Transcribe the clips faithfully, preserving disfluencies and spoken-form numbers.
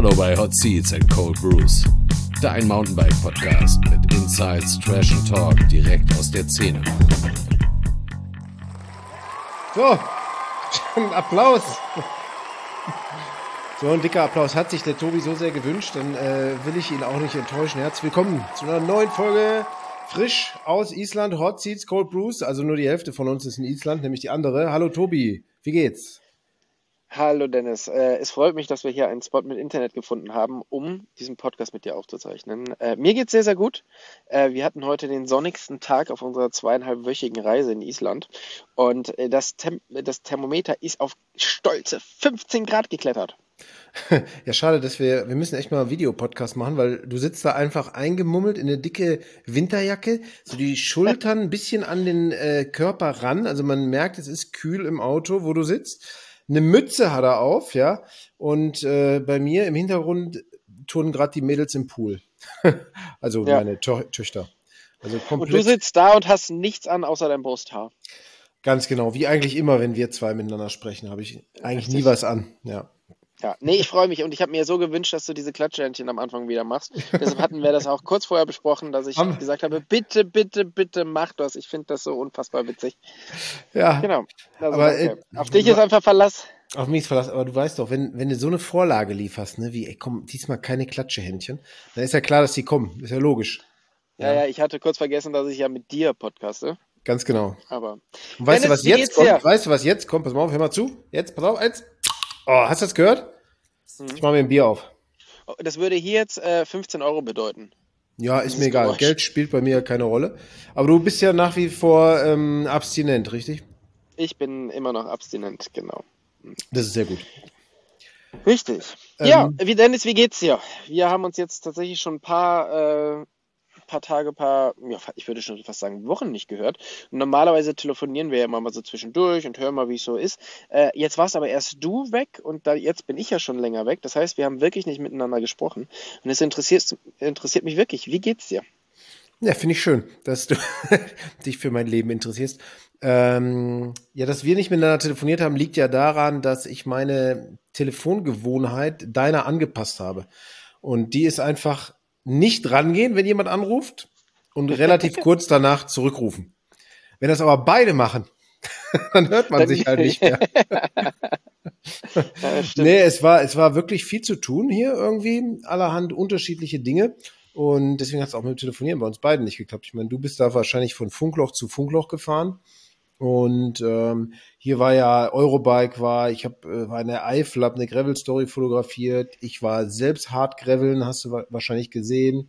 Hallo bei Hot Seats and Cold Brews, dein Mountainbike-Podcast mit Insights, Trash and Talk direkt aus der Szene. So, ein Applaus. So ein dicker Applaus hat sich der Tobi so sehr gewünscht, dann äh, will ich ihn auch nicht enttäuschen. Herzlich willkommen zu einer neuen Folge, frisch aus Island, Hot Seats, Cold Brews. Also nur die Hälfte von uns ist in Island, nämlich die andere. Hallo Tobi, wie geht's? Hallo Dennis, äh, es freut mich, dass wir hier einen Spot mit Internet gefunden haben, um diesen Podcast mit dir aufzuzeichnen. Äh, mir geht's sehr, sehr gut. Äh, wir hatten heute den sonnigsten Tag auf unserer zweieinhalbwöchigen Reise in Island und äh, das, Tem- das Thermometer ist auf stolze fünfzehn Grad geklettert. Ja, schade, dass wir, wir müssen echt mal einen Videopodcast machen, weil du sitzt da einfach eingemummelt in eine dicke Winterjacke, so die Schultern ein bisschen an den äh, Körper ran, also man merkt, es ist kühl im Auto, wo du sitzt. Eine Mütze hat er auf, ja, und äh, bei mir im Hintergrund turnen gerade die Mädels im Pool. Also Ja. meine Tö- Töchter. Also Und komplett, du sitzt da und hast nichts an außer dein Brusthaar. ganz genau, wie eigentlich immer, wenn wir zwei miteinander sprechen, habe ich eigentlich nie Richtig. was an, ja. Ja, nee, ich freue mich und ich habe mir so gewünscht, dass du diese Klatschhändchen am Anfang wieder machst. Deshalb hatten wir das auch kurz vorher besprochen, dass ich Haben- gesagt habe, bitte, bitte, bitte mach das. Ich finde das so unfassbar witzig. Ja, Genau. Also aber, danke. äh, Auf dich ist einfach Verlass. auf mich ist Verlass, aber du weißt doch, wenn, wenn du so eine Vorlage lieferst, ne, wie, ey, komm, diesmal keine Klatschehändchen, dann ist ja klar, dass die kommen, ist ja logisch. Ja, ja, ich hatte kurz vergessen, dass ich ja mit dir podcaste. Ganz genau. Aber Und weißt du, Dennis, was wie jetzt geht's kommt? dir? Weißt du, was jetzt kommt? Pass mal auf, hör mal zu. Jetzt, pass auf, jetzt. Oh, hast du das gehört? Mhm. Ich mache mir ein Bier auf. Das würde hier jetzt äh, fünfzehn Euro bedeuten. Ja, ist Dieses mir egal. Geräusch. Geld spielt bei mir keine Rolle. Aber du bist ja nach wie vor ähm, abstinent, richtig? Ich bin immer noch abstinent, genau. Das ist sehr gut. Richtig. Ähm, Ja, wie Dennis, wie geht's dir? Wir haben uns jetzt tatsächlich schon ein paar, äh, paar Tage, paar, ja, ich würde schon fast sagen, Wochen nicht gehört. Und normalerweise telefonieren wir ja immer mal so zwischendurch und hören mal, wie es so ist. Äh, jetzt warst aber erst du weg und da, jetzt bin ich ja schon länger weg. Das heißt, wir haben wirklich nicht miteinander gesprochen. Und es interessiert, interessiert mich wirklich. Wie geht's dir? Ja, finde ich schön, dass du dich für mein Leben interessierst. Ähm, ja, dass wir nicht miteinander telefoniert haben, liegt ja daran, dass ich meine Telefongewohnheit deiner angepasst habe. Und die ist einfach nicht rangehen, wenn jemand anruft und relativ kurz danach zurückrufen. Wenn das aber beide machen, dann hört man Dann- sich halt nicht mehr. Ja, das stimmt. Nee, es war, es war wirklich viel zu tun hier irgendwie, allerhand unterschiedliche Dinge. Und deswegen hat es auch mit dem Telefonieren bei uns beiden nicht geklappt. Ich meine, du bist da wahrscheinlich von Funkloch zu Funkloch gefahren. Und ähm, hier war ja Eurobike, war, ich hab, äh, war in der Eifel, hab eine Gravel-Story fotografiert. Ich war selbst hart graveln, hast du wa- wahrscheinlich gesehen.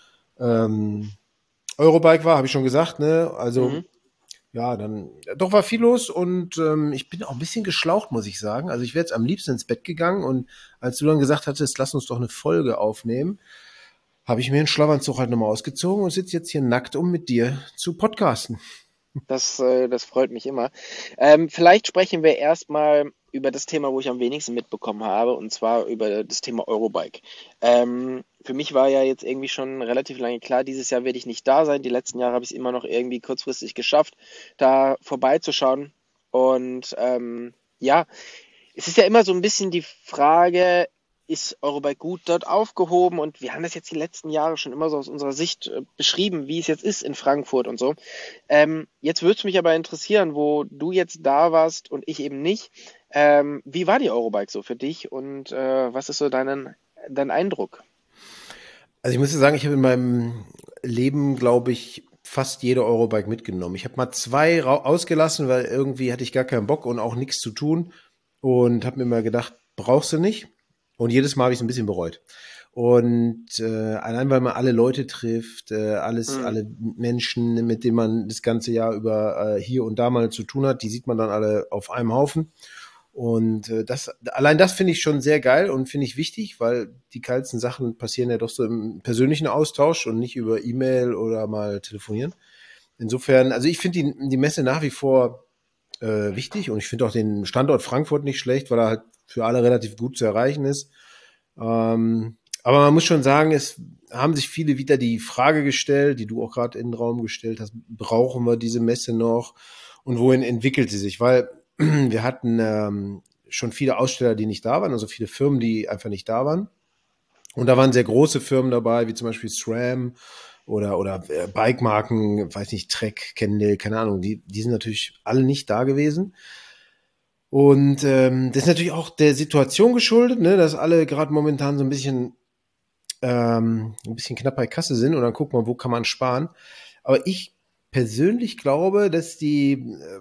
Ähm, Eurobike war, habe ich schon gesagt, ne? Also Mhm. ja, dann doch war viel los und ähm, ich bin auch ein bisschen geschlaucht, muss ich sagen. Also ich wäre jetzt am liebsten ins Bett gegangen und als du dann gesagt hattest, lass uns doch eine Folge aufnehmen, habe ich mir den Schlafanzug halt nochmal ausgezogen und sitze jetzt hier nackt, um mit dir zu podcasten. Das, äh, das freut mich immer. Ähm, vielleicht sprechen wir erstmal über das Thema, wo ich am wenigsten mitbekommen habe, und zwar über das Thema Eurobike. Ähm, für mich war ja jetzt irgendwie schon relativ lange klar, dieses Jahr werde ich nicht da sein. Die letzten Jahre habe ich es immer noch irgendwie kurzfristig geschafft, da vorbeizuschauen. Und ähm, ja, es ist ja immer so ein bisschen die Frage, ist Eurobike gut dort aufgehoben? Und wir haben das jetzt die letzten Jahre schon immer so aus unserer Sicht äh, beschrieben, wie es jetzt ist in Frankfurt und so. Ähm, jetzt würde es mich aber interessieren, wo du jetzt da warst und ich eben nicht. Ähm, wie war die Eurobike so für dich und äh, was ist so dein, dein Eindruck? Also ich muss dir sagen, ich habe in meinem Leben, glaube ich, fast jede Eurobike mitgenommen. Ich habe mal zwei ra- ausgelassen, weil irgendwie hatte ich gar keinen Bock und auch nichts zu tun und habe mir mal gedacht, brauchst du nicht. Und jedes Mal habe ich es ein bisschen bereut. Und äh, allein weil man alle Leute trifft, äh, alles, Mhm. alle Menschen, mit denen man das ganze Jahr über äh, hier und da mal zu tun hat, die sieht man dann alle auf einem Haufen. Und äh, das, allein das finde ich schon sehr geil und finde ich wichtig, weil die geilsten Sachen passieren ja doch so im persönlichen Austausch und nicht über E-Mail oder mal telefonieren. Insofern, also ich finde die, die Messe nach wie vor äh, wichtig und ich finde auch den Standort Frankfurt nicht schlecht, weil er halt für alle relativ gut zu erreichen ist. Ähm, aber man muss schon sagen, es haben sich viele wieder die Frage gestellt, die du auch gerade in den Raum gestellt hast, brauchen wir diese Messe noch und wohin entwickelt sie sich? Weil wir hatten ähm, schon viele Aussteller, die nicht da waren, also viele Firmen, die einfach nicht da waren. Und da waren sehr große Firmen dabei, wie zum Beispiel SRAM oder, oder äh, Bike-Marken, weiß nicht, Trek, Kendall, keine Ahnung, die, die sind natürlich alle nicht da gewesen. Und ähm, das ist natürlich auch der Situation geschuldet, ne, dass alle gerade momentan so ein bisschen ähm, ein bisschen knapp bei Kasse sind und dann guckt man, wo kann man sparen. Aber ich persönlich glaube, dass die äh,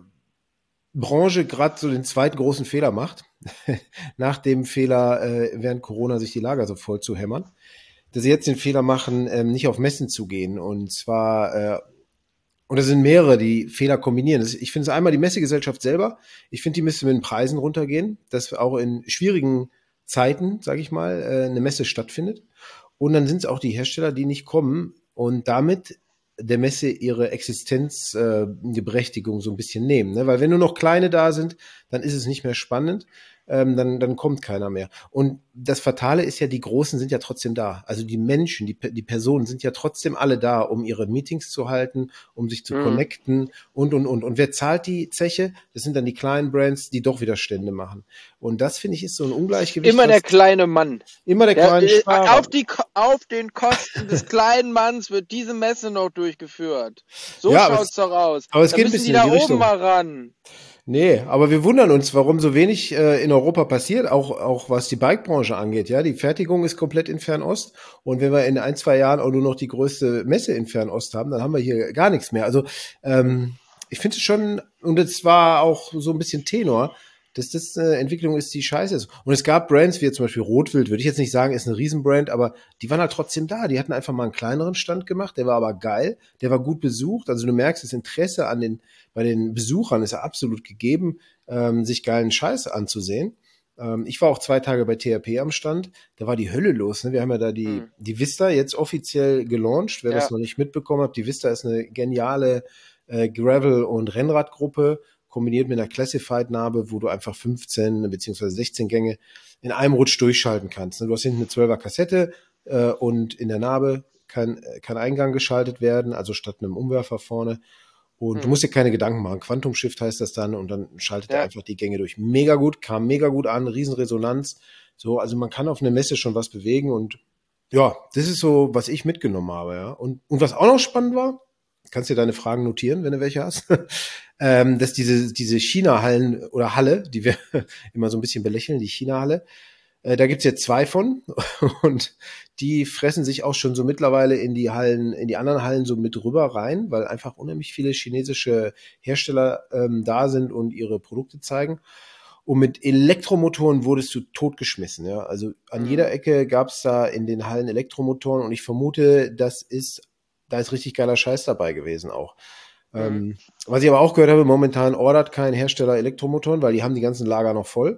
Branche gerade so den zweiten großen Fehler macht, nach dem Fehler äh, während Corona sich die Lager so voll zu hämmern, dass sie jetzt den Fehler machen, ähm, nicht auf Messen zu gehen. Und zwar, äh, und es sind mehrere, die Fehler kombinieren. Das, ich finde es einmal die Messegesellschaft selber. Ich finde, die müsste mit den Preisen runtergehen, dass auch in schwierigen Zeiten, sage ich mal, äh, eine Messe stattfindet. Und dann sind es auch die Hersteller, die nicht kommen und damit der Messe ihre Existenzberechtigung äh, Berechtigung so ein bisschen nehmen. Ne? Weil wenn nur noch kleine da sind, dann ist es nicht mehr spannend, ähm, dann, dann kommt keiner mehr. Und das Fatale ist ja, die Großen sind ja trotzdem da. Also die Menschen, die, die Personen sind ja trotzdem alle da, um ihre Meetings zu halten, um sich zu Mhm. connecten und, und, und. Und wer zahlt die Zeche? Das sind dann die kleinen Brands, die doch wieder Stände machen. Und das, finde ich, ist so ein Ungleichgewicht. Immer der was- kleine Mann. immer der Der, kleine äh, Sparer. auf, die, Ko- auf den Kosten des kleinen Manns wird diese Messe noch durchgeführt. So Ja, aber schaut's es- doch aus. aber es Da geht ein müssen die bisschen in da die oben Richtung. mal ran. Nee, aber wir wundern uns, warum so wenig äh, in Europa passiert, auch, auch was die Bike-Branche angeht. Ja, die Fertigung ist komplett in Fernost. Und wenn wir in ein, zwei Jahren auch nur noch die größte Messe in Fernost haben, dann haben wir hier gar nichts mehr. Also ähm, ich finde es schon, und es war auch so ein bisschen Tenor, dass das eine Entwicklung ist, die scheiße ist. Und es gab Brands, wie zum Beispiel Rotwild, würde ich jetzt nicht sagen, ist eine Riesenbrand, aber die waren halt trotzdem da. Die hatten einfach mal einen kleineren Stand gemacht, der war aber geil, der war gut besucht. Also du merkst, das Interesse an den, bei den Besuchern ist ja absolut gegeben, ähm, sich geilen Scheiß anzusehen. Ähm, ich war auch zwei Tage bei T H P am Stand, da war die Hölle los. Ne? Wir haben ja da die, Hm. die Vista jetzt offiziell gelauncht. Wer Ja. das noch nicht mitbekommen hat, die Vista ist eine geniale äh, Gravel- und Rennradgruppe, kombiniert mit einer Classified-Narbe, wo du einfach fünfzehn beziehungsweise sechzehn Gänge in einem Rutsch durchschalten kannst. Du hast hinten eine zwölfer Kassette äh, und in der Narbe kann, kann Eingang geschaltet werden, also statt einem Umwerfer vorne. Und du Hm. musst dir keine Gedanken machen. Quantum Shift heißt das dann und dann schaltet er Ja. einfach die Gänge durch. Mega gut, kam mega gut an, Riesenresonanz. So, also man kann auf einer Messe schon was bewegen und ja, das ist so, was ich mitgenommen habe, ja. Und, und was auch noch spannend war, kannst dir deine Fragen notieren, wenn du welche hast, ähm, dass diese, diese China-Hallen oder Halle, die wir immer so ein bisschen belächeln, die China-Halle, äh, da gibt's jetzt zwei von und die fressen sich auch schon so mittlerweile in die Hallen, in die anderen Hallen so mit rüber rein, weil einfach unheimlich viele chinesische Hersteller ähm, da sind und ihre Produkte zeigen. Und mit Elektromotoren wurdest du totgeschmissen. Ja? Also an Mhm. jeder Ecke gab's da in den Hallen Elektromotoren und ich vermute, das ist, da ist richtig geiler Scheiß dabei gewesen auch. Mhm. Ähm, was ich aber auch gehört habe, momentan ordert kein Hersteller Elektromotoren, weil die haben die ganzen Lager noch voll.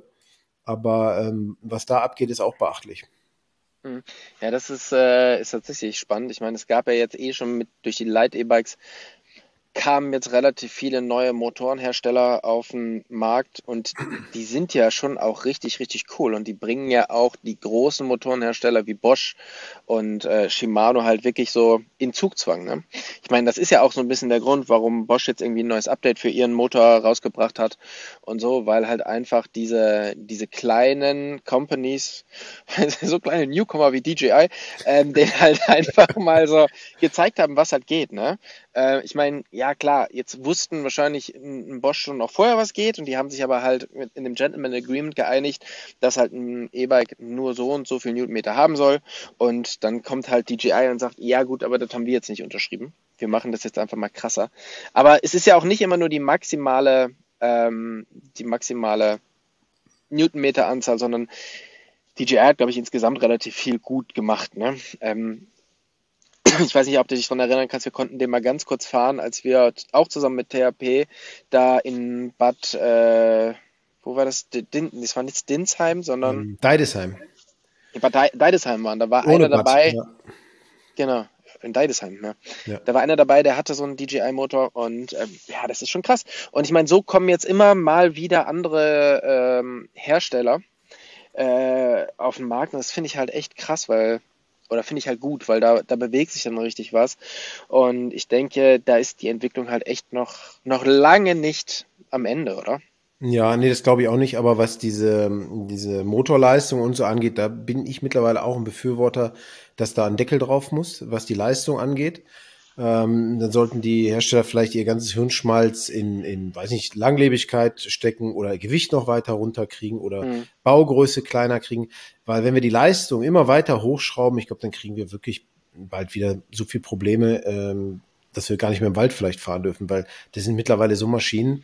Aber ähm, was da abgeht, ist auch beachtlich. Hm. Ja, das ist, äh, ist tatsächlich spannend. Ich meine, es gab ja jetzt eh schon mit durch die Light-E-Bikes kamen jetzt relativ viele neue Motorenhersteller auf den Markt und die sind ja schon auch richtig, richtig cool und die bringen ja auch die großen Motorenhersteller wie Bosch und äh, Shimano halt wirklich so in Zugzwang. Ne? Ich meine, das ist ja auch so ein bisschen der Grund, warum Bosch jetzt irgendwie ein neues Update für ihren Motor rausgebracht hat und so, weil halt einfach diese, diese kleinen Companies, so kleine Newcomer wie D J I, ähm, denen halt einfach mal so gezeigt haben, was halt geht. Ne? Äh, ich meine, ja klar, jetzt wussten wahrscheinlich ein Bosch schon noch vorher, was geht und die haben sich aber halt mit, in dem Gentleman Agreement geeinigt, dass halt ein E-Bike nur so und so viel Newtonmeter haben soll und dann kommt halt D J I und sagt, ja gut, aber das haben wir jetzt nicht unterschrieben. Wir machen das jetzt einfach mal krasser. Aber es ist ja auch nicht immer nur die maximale, ähm, die maximale Newtonmeter-Anzahl, sondern D J I hat, glaube ich, insgesamt relativ viel gut gemacht. Ne? Ähm, ich weiß nicht, ob du dich daran erinnern kannst, wir konnten den mal ganz kurz fahren, als wir auch zusammen mit T H P da in Bad, äh, wo war das? Din, das war nicht Dinsheim, sondern Ähm, Deidesheim. in Bad Dei- Deidesheim waren. Da war Ohne einer Bad. dabei, Ja. genau, in Deidesheim, ja. Ja. Da war einer dabei, der hatte so einen D J I-Motor und ähm, ja, das ist schon krass. Und ich meine, so kommen jetzt immer mal wieder andere ähm, Hersteller äh, auf den Markt und das finde ich halt echt krass, weil oder finde ich halt gut, weil da, da bewegt sich dann richtig was. Und ich denke, da ist die Entwicklung halt echt noch, noch lange nicht am Ende, oder? Ja, nee, das glaube ich auch nicht, aber was diese, diese Motorleistung und so angeht, da bin ich mittlerweile auch ein Befürworter, dass da ein Deckel drauf muss, was die Leistung angeht. Ähm, dann sollten die Hersteller vielleicht ihr ganzes Hirnschmalz in, in, weiß nicht, Langlebigkeit stecken oder Gewicht noch weiter runterkriegen oder Hm. Baugröße kleiner kriegen, weil wenn wir die Leistung immer weiter hochschrauben, ich glaube, dann kriegen wir wirklich bald wieder so viel Probleme, ähm, dass wir gar nicht mehr im Wald vielleicht fahren dürfen, weil das sind mittlerweile so Maschinen,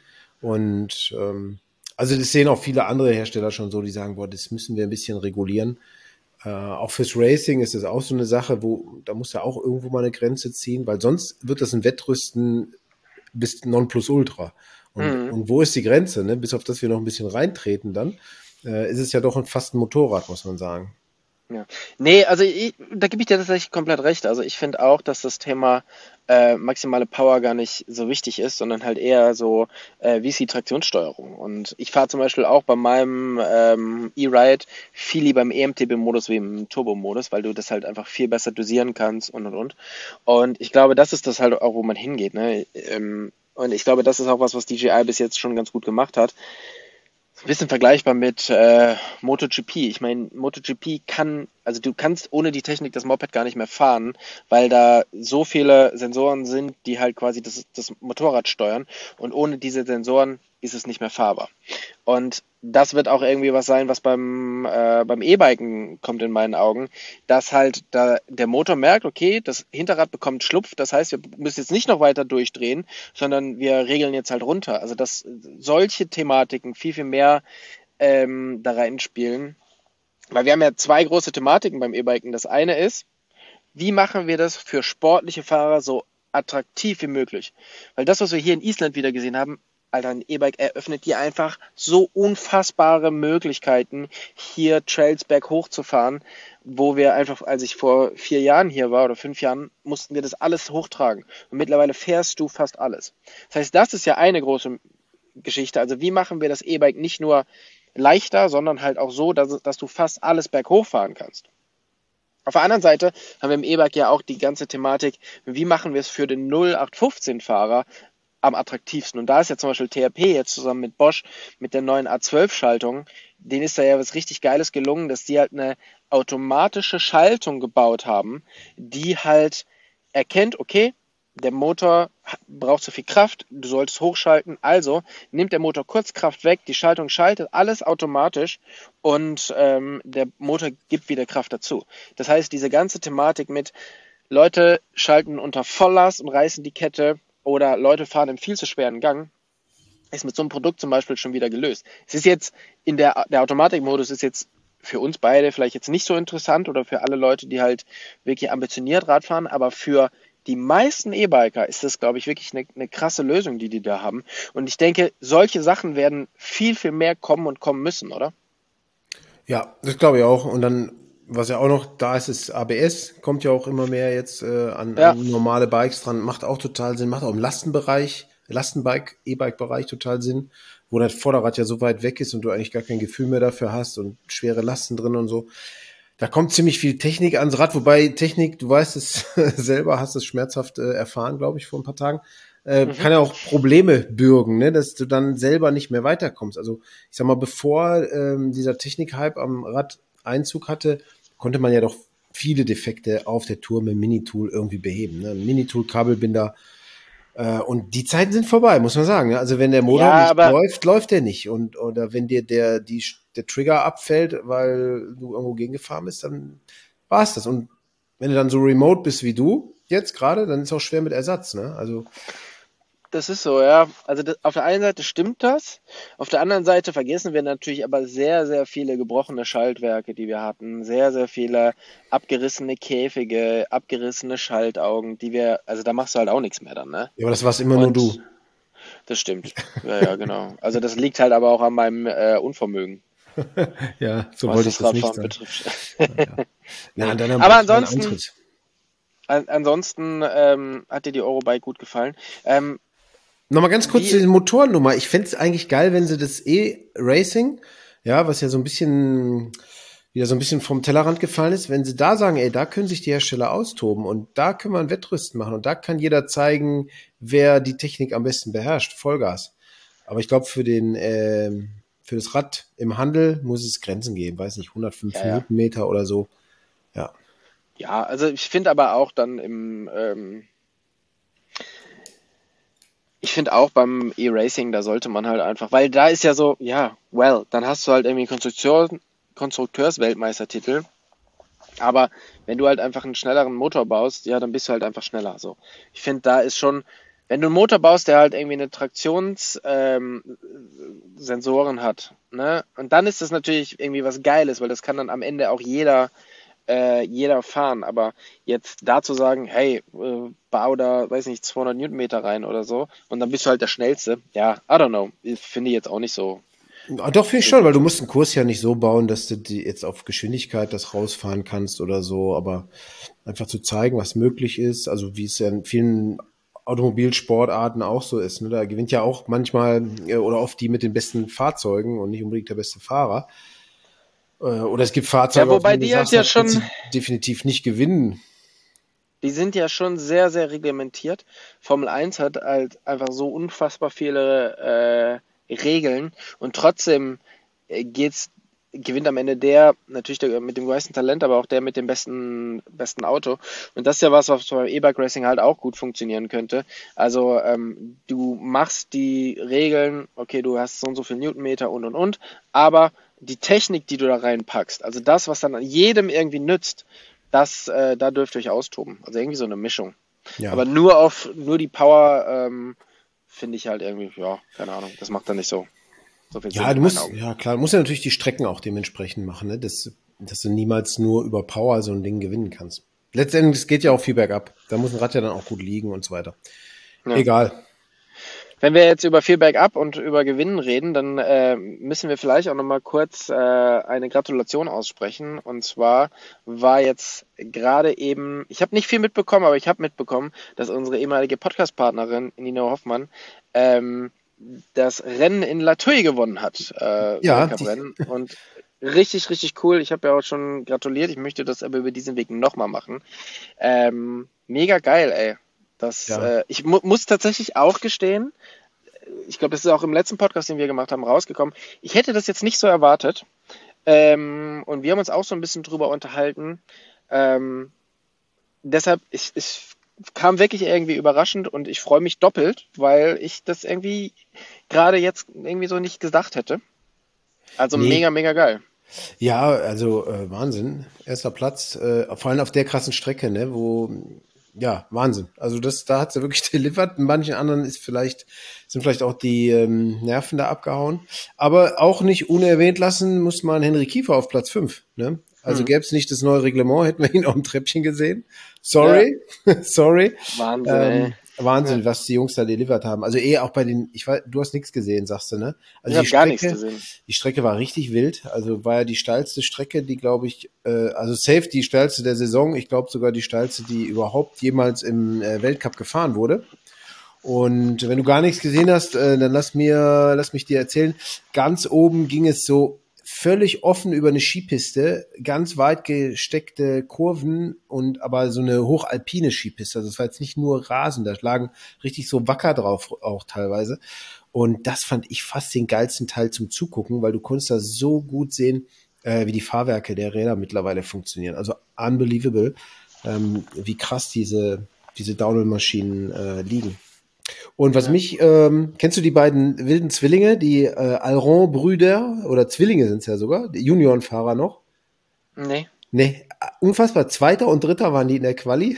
und ähm, also das sehen auch viele andere Hersteller schon so, die sagen, boah, das müssen wir ein bisschen regulieren. Äh, auch fürs Racing ist das auch so eine Sache, wo da muss ja auch irgendwo mal eine Grenze ziehen, weil sonst wird das ein Wettrüsten bis Nonplusultra. Und, Hm. und wo ist die Grenze? Ne? Bis auf das wir noch ein bisschen reintreten dann, äh, ist es ja doch ein, fast ein Motorrad, muss man sagen. Ja. Nee, also ich, da gebe ich dir tatsächlich komplett recht. Also ich finde auch, dass das Thema äh, maximale Power gar nicht so wichtig ist, sondern halt eher so, äh, wie ist die Traktionssteuerung. Und ich fahre zum Beispiel auch bei meinem ähm, E-Ride viel lieber im E M T B-Modus wie im Turbo-Modus, weil du das halt einfach viel besser dosieren kannst und und und. Und ich glaube, das ist das halt auch, wo man hingeht. Ne? Ähm, und ich glaube, das ist auch was, was D J I bis jetzt schon ganz gut gemacht hat. Ein bisschen vergleichbar mit äh, MotoGP. Ich meine, MotoGP kann, also du kannst ohne die Technik das Moped gar nicht mehr fahren, weil da so viele Sensoren sind, die halt quasi das, das Motorrad steuern. Und ohne diese Sensoren ist es nicht mehr fahrbar. Und das wird auch irgendwie was sein, was beim, äh, beim E-Biken kommt in meinen Augen, dass halt da der Motor merkt, okay, das Hinterrad bekommt Schlupf, das heißt, wir müssen jetzt nicht noch weiter durchdrehen, sondern wir regeln jetzt halt runter. Also dass solche Thematiken viel, viel mehr ähm, da reinspielen. Weil wir haben ja zwei große Thematiken beim E-Biken. Das eine ist, wie machen wir das für sportliche Fahrer so attraktiv wie möglich? Weil das, was wir hier in Island wieder gesehen haben, Alter, ein E-Bike eröffnet dir einfach so unfassbare Möglichkeiten, hier Trails berghoch zu fahren, wo wir einfach, als ich vor vier Jahren hier war oder fünf Jahren, mussten wir das alles hochtragen. Und mittlerweile fährst du fast alles. Das heißt, das ist ja eine große Geschichte. Also wie machen wir das E-Bike nicht nur leichter, sondern halt auch so, dass, dass du fast alles berghoch fahren kannst. Auf der anderen Seite haben wir im E-Bike ja auch die ganze Thematik, wie machen wir es für den null acht fünfzehn Fahrer am attraktivsten. Und da ist ja zum Beispiel T R P jetzt zusammen mit Bosch mit der neuen A zwölf Schaltung, denen ist da ja was richtig Geiles gelungen, dass die halt eine automatische Schaltung gebaut haben, die halt erkennt, okay, der Motor braucht zu viel Kraft, du solltest hochschalten, also nimmt der Motor kurz Kraft weg, die Schaltung schaltet, alles automatisch und ähm, der Motor gibt wieder Kraft dazu. Das heißt, diese ganze Thematik mit Leute schalten unter Volllast und reißen die Kette, oder Leute fahren im viel zu schweren Gang, ist mit so einem Produkt zum Beispiel schon wieder gelöst. Es ist jetzt in der, der Automatikmodus ist jetzt für uns beide vielleicht jetzt nicht so interessant oder für alle Leute, die halt wirklich ambitioniert Rad fahren, aber für die meisten E-Biker ist das, glaube ich, wirklich eine, eine krasse Lösung, die die da haben. Und ich denke, solche Sachen werden viel, viel mehr kommen und kommen müssen, oder? Ja, das glaube ich auch. Und dann, was ja auch noch da ist, ist A B S, kommt ja auch immer mehr jetzt äh, an, Ja, an normale Bikes dran, macht auch total Sinn, macht auch im Lastenbereich, Lastenbike, E-Bike-Bereich total Sinn, wo das Vorderrad ja so weit weg ist und du eigentlich gar kein Gefühl mehr dafür hast und schwere Lasten drin und so. Da kommt ziemlich viel Technik ans Rad, wobei Technik, du weißt es selber, hast es schmerzhaft äh, erfahren, glaube ich, vor ein paar Tagen, äh, mhm. kann ja auch Probleme bürgen, ne, dass du dann selber nicht mehr weiterkommst. Also ich sag mal, bevor ähm, dieser Technik-Hype am Rad Einzug hatte, konnte man ja doch viele Defekte auf der Tour mit dem Minitool irgendwie beheben. Ne? Minitool, Kabelbinder, äh, und die Zeiten sind vorbei, muss man sagen. Ne? Also wenn der Motor Ja, nicht aber läuft, läuft der nicht. Und oder wenn dir der, die, der Trigger abfällt, weil du irgendwo gegengefahren bist, dann war's das. Und wenn du dann so remote bist wie du, jetzt gerade, dann ist es auch schwer mit Ersatz. Ne? Also das ist so, ja. Also das, auf der einen Seite stimmt das, auf der anderen Seite vergessen wir natürlich aber sehr, sehr viele gebrochene Schaltwerke, die wir hatten, sehr, sehr viele abgerissene Käfige, abgerissene Schaltaugen, die wir, also da machst du halt auch nichts mehr dann, ne? ja, aber das war's immer nur Und du. das stimmt. Ja, ja, genau. Also das liegt halt aber auch an meinem äh, Unvermögen, Ja, so was wollte ich das das nicht Radfahren sagen. betrifft. Na, Nee. an deinem Aber brutalen ansonsten, Antritt. an, ansonsten ähm, hat dir die Eurobike gut gefallen. Ähm, Nochmal ganz kurz wie, diese Motornummer. Ich fände es eigentlich geil, wenn sie das E-Racing, ja, was ja so ein bisschen, wieder so ein bisschen vom Tellerrand gefallen ist, wenn sie da sagen, ey, da können sich die Hersteller austoben und da können wir ein Wettrüsten machen und da kann jeder zeigen, wer die Technik am besten beherrscht. Vollgas. Aber ich glaube, für den, ähm, für das Rad im Handel muss es Grenzen geben, weiß nicht, hundertfünf Ja, ja. Newtonmeter oder so. Ja. Ja, also ich finde aber auch dann im, ähm, ich finde auch beim E-Racing, da sollte man halt einfach, weil da ist ja so, ja, well, dann hast du halt irgendwie Konstruktion, Konstrukteursweltmeistertitel, aber wenn du halt einfach einen schnelleren Motor baust, ja, dann bist du halt einfach schneller. So, ich finde, da ist schon, wenn du einen Motor baust, der halt irgendwie eine Traktionssensoren ähm, Sensoren hat, ne, und dann ist das natürlich irgendwie was Geiles, weil das kann dann am Ende auch jeder äh, jeder fahren, aber jetzt da zu sagen, hey, äh, bau da, weiß nicht, zweihundert Newtonmeter rein oder so und dann bist du halt der Schnellste, ja, I don't know, ich finde ich jetzt auch nicht so, Ah, doch, finde ich so schon, weil gut. du musst einen Kurs ja nicht so bauen, dass du die jetzt auf Geschwindigkeit das rausfahren kannst oder so, aber einfach zu zeigen, was möglich ist, also wie es ja in vielen Automobilsportarten auch so ist, ne? Da gewinnt ja auch manchmal äh, oder oft die mit den besten Fahrzeugen und nicht unbedingt der beste Fahrer. Äh, oder es gibt Ja, Fahrzeuge, auf wobei denen du die halt sagst, ja da kannst schon, du definitiv nicht gewinnen. die sind ja schon sehr, sehr reglementiert. Formel eins hat halt einfach so unfassbar viele äh, Regeln und trotzdem äh, geht's, gewinnt am Ende der, natürlich der mit dem meisten Talent, aber auch der mit dem besten, besten Auto. Und das ist ja was, was beim E-Bike Racing halt auch gut funktionieren könnte. Also ähm, du machst die Regeln, okay, du hast so und so viel Newtonmeter und und und, aber die Technik, die du da reinpackst, also das, was dann jedem irgendwie nützt, das, äh, da dürft ihr euch austoben. Also irgendwie so eine Mischung. Ja. Aber nur auf, nur die Power, ähm, finde ich halt irgendwie, ja, keine Ahnung, das macht dann nicht so, so viel Sinn Ja, in du meinen musst, Augen. ja klar, du musst ja natürlich die Strecken auch dementsprechend machen, ne? Dass, dass du niemals nur über Power so ein Ding gewinnen kannst. Letztendlich es geht ja auch viel bergab. Da muss ein Rad ja dann auch gut liegen und so weiter. Ja. Egal. Wenn wir jetzt über viel Bergab und über Gewinnen reden, dann äh, müssen wir vielleicht auch nochmal kurz äh, eine Gratulation aussprechen. Und zwar war jetzt gerade eben, ich habe nicht viel mitbekommen, aber ich habe mitbekommen, dass unsere ehemalige Podcast-Partnerin Nina Hoffmann ähm, das Rennen in La Thuile gewonnen hat, äh, Ja, die, Weltcuprennen. Und richtig, richtig cool. Ich habe ja auch schon gratuliert. Ich möchte das aber über diesen Weg nochmal machen. Ähm, mega geil, ey. Das, ja. äh, ich mu muss tatsächlich auch gestehen, ich glaube, das ist auch im letzten Podcast, den wir gemacht haben, rausgekommen. Ich hätte das jetzt nicht so erwartet. Ähm, und wir haben uns auch so ein bisschen drüber unterhalten. Ähm, deshalb, ich, ich kam wirklich irgendwie überraschend und ich freue mich doppelt, weil ich das irgendwie gerade jetzt irgendwie so nicht gedacht hätte. Also Nee, mega, mega geil. ja, also äh, Wahnsinn. Erster Platz, äh, vor allem auf der krassen Strecke, ne, wo, ja, Wahnsinn. Also das, da hat sie wirklich delivered. In manchen anderen ist vielleicht, sind vielleicht auch die ähm, Nerven da abgehauen. Aber auch nicht unerwähnt lassen muss man Henry Kiefer auf Platz fünf. Ne? Also Hm. gäbe es nicht das neue Reglement, hätten wir ihn auf dem Treppchen gesehen. Ja, Sorry, sorry. Wahnsinn, ey. Ähm, Ja. Wahnsinn, was die Jungs da delivered haben. Also eh auch bei den, ich weiß, du hast nichts gesehen, sagst du, ne? Ich Also die habe gar nichts Strecke, gesehen. die Strecke war richtig wild. Also war ja die steilste Strecke, die glaube ich, äh, also safe die steilste der Saison. Ich glaube sogar die steilste, die überhaupt jemals im äh, Weltcup gefahren wurde. Und wenn du gar nichts gesehen hast, äh, dann lass mir, lass mich dir erzählen. Ganz oben ging es so völlig offen über eine Skipiste, ganz weit gesteckte Kurven und aber so eine hochalpine Skipiste. Also es war jetzt nicht nur Rasen, da lagen richtig so Wacker drauf auch teilweise. Und das fand ich fast den geilsten Teil zum Zugucken, weil du konntest da so gut sehen, äh, wie die Fahrwerke der Räder mittlerweile funktionieren. Also unbelievable, ähm, wie krass diese, diese Downhill-Maschinen äh, liegen. Und was Ja. mich, ähm, kennst du die beiden wilden Zwillinge, die äh, Alron-Brüder, oder Zwillinge sind es ja sogar, die Juniorenfahrer noch? Nee. Nee, unfassbar. Zweiter und Dritter waren die in der Quali.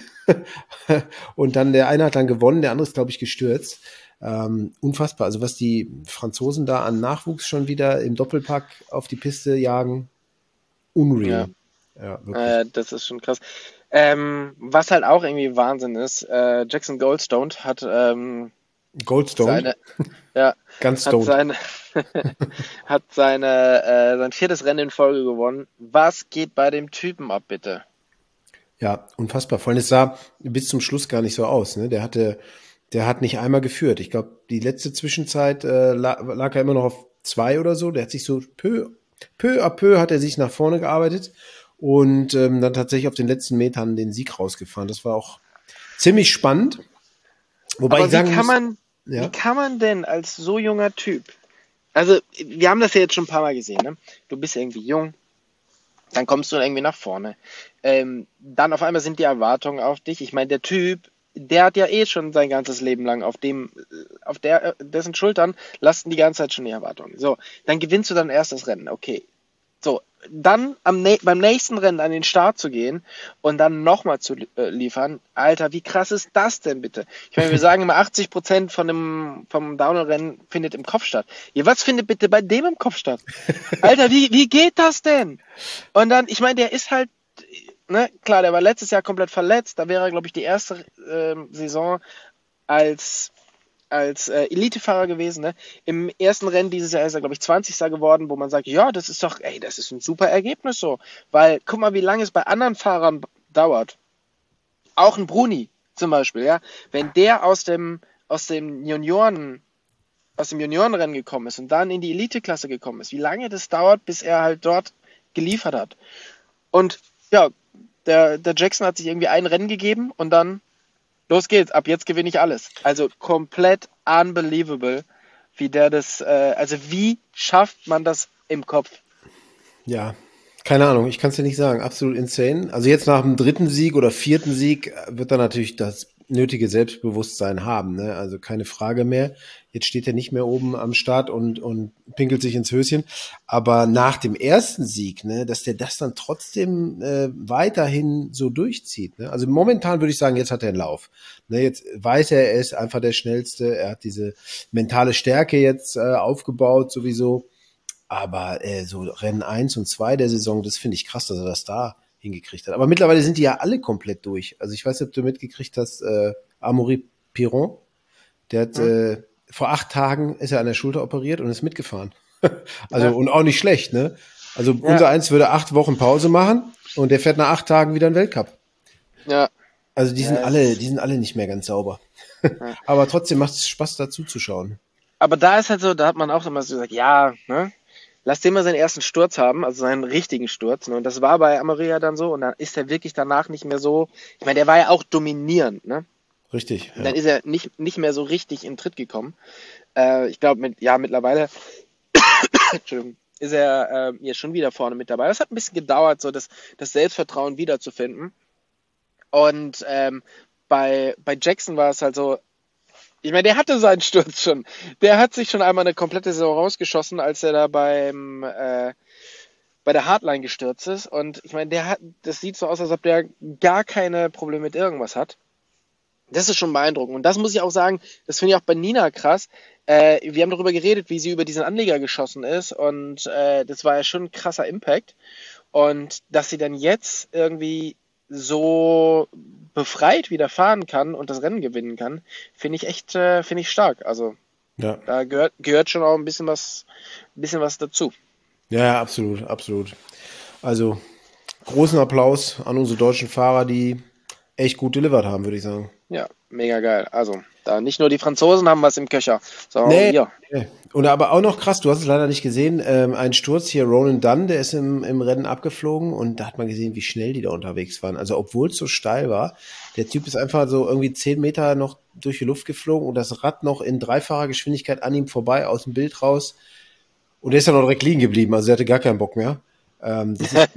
Und dann der eine hat dann gewonnen, der andere ist, glaube ich, gestürzt. Ähm, unfassbar. Also was die Franzosen da an Nachwuchs schon wieder im Doppelpack auf die Piste jagen, Ja. unreal. Ja, wirklich. Äh, das ist schon krass. Ähm, was halt auch irgendwie Wahnsinn ist, äh, Jackson Goldstone hat ähm, Goldstone, seine, ja, ganz hat stoned. seine, hat seine, äh, sein viertes Rennen in Folge gewonnen. Was geht bei dem Typen ab, bitte? Ja, unfassbar. Vor allem, es sah bis zum Schluss gar nicht so aus. Ne? Der hatte, der hat nicht einmal geführt. Ich glaube, die letzte Zwischenzeit äh, lag, lag er immer noch auf zwei oder so. Der hat sich so peu, peu à peu hat er sich nach vorne gearbeitet und ähm, dann tatsächlich auf den letzten Metern den Sieg rausgefahren. Das war auch ziemlich spannend. Wobei Aber ich wie sagen kann muss, man, wie Ja. kann man denn als so junger Typ, also wir haben das ja jetzt schon ein paar Mal gesehen, ne? Du bist irgendwie jung, dann kommst du irgendwie nach vorne. Ähm, dann auf einmal sind die Erwartungen auf dich. Ich meine, der Typ, der hat ja eh schon sein ganzes Leben lang auf dem, auf der, dessen Schultern lasten die ganze Zeit schon die Erwartungen. So, dann gewinnst du dein erstes Rennen, okay. So, dann am, nä- beim nächsten Rennen an den Start zu gehen und dann nochmal zu äh, liefern. Alter, wie krass ist das denn bitte? Ich meine, wir sagen immer, achtzig Prozent von dem, vom Downhill-Rennen findet im Kopf statt. Ja, was findet bitte bei dem im Kopf statt? Alter, wie, wie geht das denn? Und dann, ich meine, der ist halt, ne, klar, der war letztes Jahr komplett verletzt. Da wäre er, glaube ich, die erste ähm, Saison als als äh, Elitefahrer gewesen. Ne? Im ersten Rennen dieses Jahr ist er, glaube ich, zwanzigster geworden, wo man sagt, ja, das ist doch, ey, das ist ein super Ergebnis so. Weil, guck mal, wie lange es bei anderen Fahrern b- dauert. Auch ein Bruni zum Beispiel, ja. Wenn der aus dem, aus dem Junioren, aus dem Juniorenrennen gekommen ist und dann in die Eliteklasse gekommen ist, wie lange das dauert, bis er halt dort geliefert hat. Und ja, der, der Jackson hat sich irgendwie ein Rennen gegeben und dann los geht's, ab jetzt gewinne ich alles. Also komplett unbelievable, wie der das, äh, also wie schafft man das im Kopf? Ja, keine Ahnung, ich kann es dir nicht sagen. Absolut insane. Also jetzt nach dem dritten Sieg oder vierten Sieg äh, wird er natürlich das nötige Selbstbewusstsein haben, ne? Also keine Frage mehr. Jetzt steht er nicht mehr oben am Start und, und pinkelt sich ins Höschen. Aber nach dem ersten Sieg, ne, dass der das dann trotzdem äh, weiterhin so durchzieht. Ne? Also momentan würde ich sagen, jetzt hat er einen Lauf. Ne, jetzt weiß er, er ist einfach der Schnellste. Er hat diese mentale Stärke jetzt äh, aufgebaut sowieso. Aber äh, so Rennen eins und zwei der Saison, das finde ich krass, dass er das da hingekriegt hat. Aber mittlerweile sind die ja alle komplett durch. Also ich weiß nicht, ob du mitgekriegt hast, äh, Amaury Piron, der hat Hm? äh, vor acht Tagen ist er an der Schulter operiert und ist mitgefahren. Also Ja, und auch nicht schlecht, ne? Also ja, unser Eins würde acht Wochen Pause machen und der fährt nach acht Tagen wieder einen Weltcup. ja, Also die sind ja, alle, es, die sind alle nicht mehr ganz sauber. ja. Aber trotzdem macht es Spaß, dazu zu schauen. Aber da ist halt so, da hat man auch immer so gesagt, ja, ne? Lass den mal seinen ersten Sturz haben, also seinen richtigen Sturz. Ne? Und das war bei Amaria dann so. Und dann ist er wirklich danach nicht mehr so. Ich meine, der war ja auch dominierend, ne? Richtig, Und dann ja. ist er nicht, nicht mehr so richtig in Tritt gekommen. Äh, ich glaube, mit, ja, mittlerweile Entschuldigung, ist er äh, hier schon wieder vorne mit dabei. Das hat ein bisschen gedauert, so das, das Selbstvertrauen wiederzufinden. Und ähm, bei, bei Jackson war es halt so, ich meine, der hatte seinen Sturz schon. Der hat sich schon einmal eine komplette Saison rausgeschossen, als er da beim äh, bei der Hardline gestürzt ist. Und ich meine, der hat, das sieht so aus, als ob der gar keine Probleme mit irgendwas hat. Das ist schon beeindruckend. Und das muss ich auch sagen, das finde ich auch bei Nina krass. Äh, wir haben darüber geredet, wie sie über diesen Anleger geschossen ist. Und äh, das war ja schon ein krasser Impact. Und dass sie dann jetzt irgendwie so befreit wieder fahren kann und das Rennen gewinnen kann, finde ich echt, äh, finde ich stark. Also Ja. da gehört, gehört schon auch ein bisschen was, ein bisschen was dazu. Ja, ja, absolut, absolut. Also großen Applaus an unsere deutschen Fahrer, die echt gut delivered haben, würde ich sagen. Ja, mega geil. Also, da nicht nur die Franzosen haben was im Köcher, sondern auch Nee, wir. nee. Und aber auch noch krass, du hast es leider nicht gesehen, ähm, ein Sturz hier, Ronan Dunn, der ist im, im Rennen abgeflogen und da hat man gesehen, wie schnell die da unterwegs waren. Also obwohl es so steil war, der Typ ist einfach so irgendwie zehn Meter noch durch die Luft geflogen und das Rad noch in dreifacher Geschwindigkeit an ihm vorbei, aus dem Bild raus. Und der ist dann noch direkt liegen geblieben, also der hatte gar keinen Bock mehr. Ähm, das ist,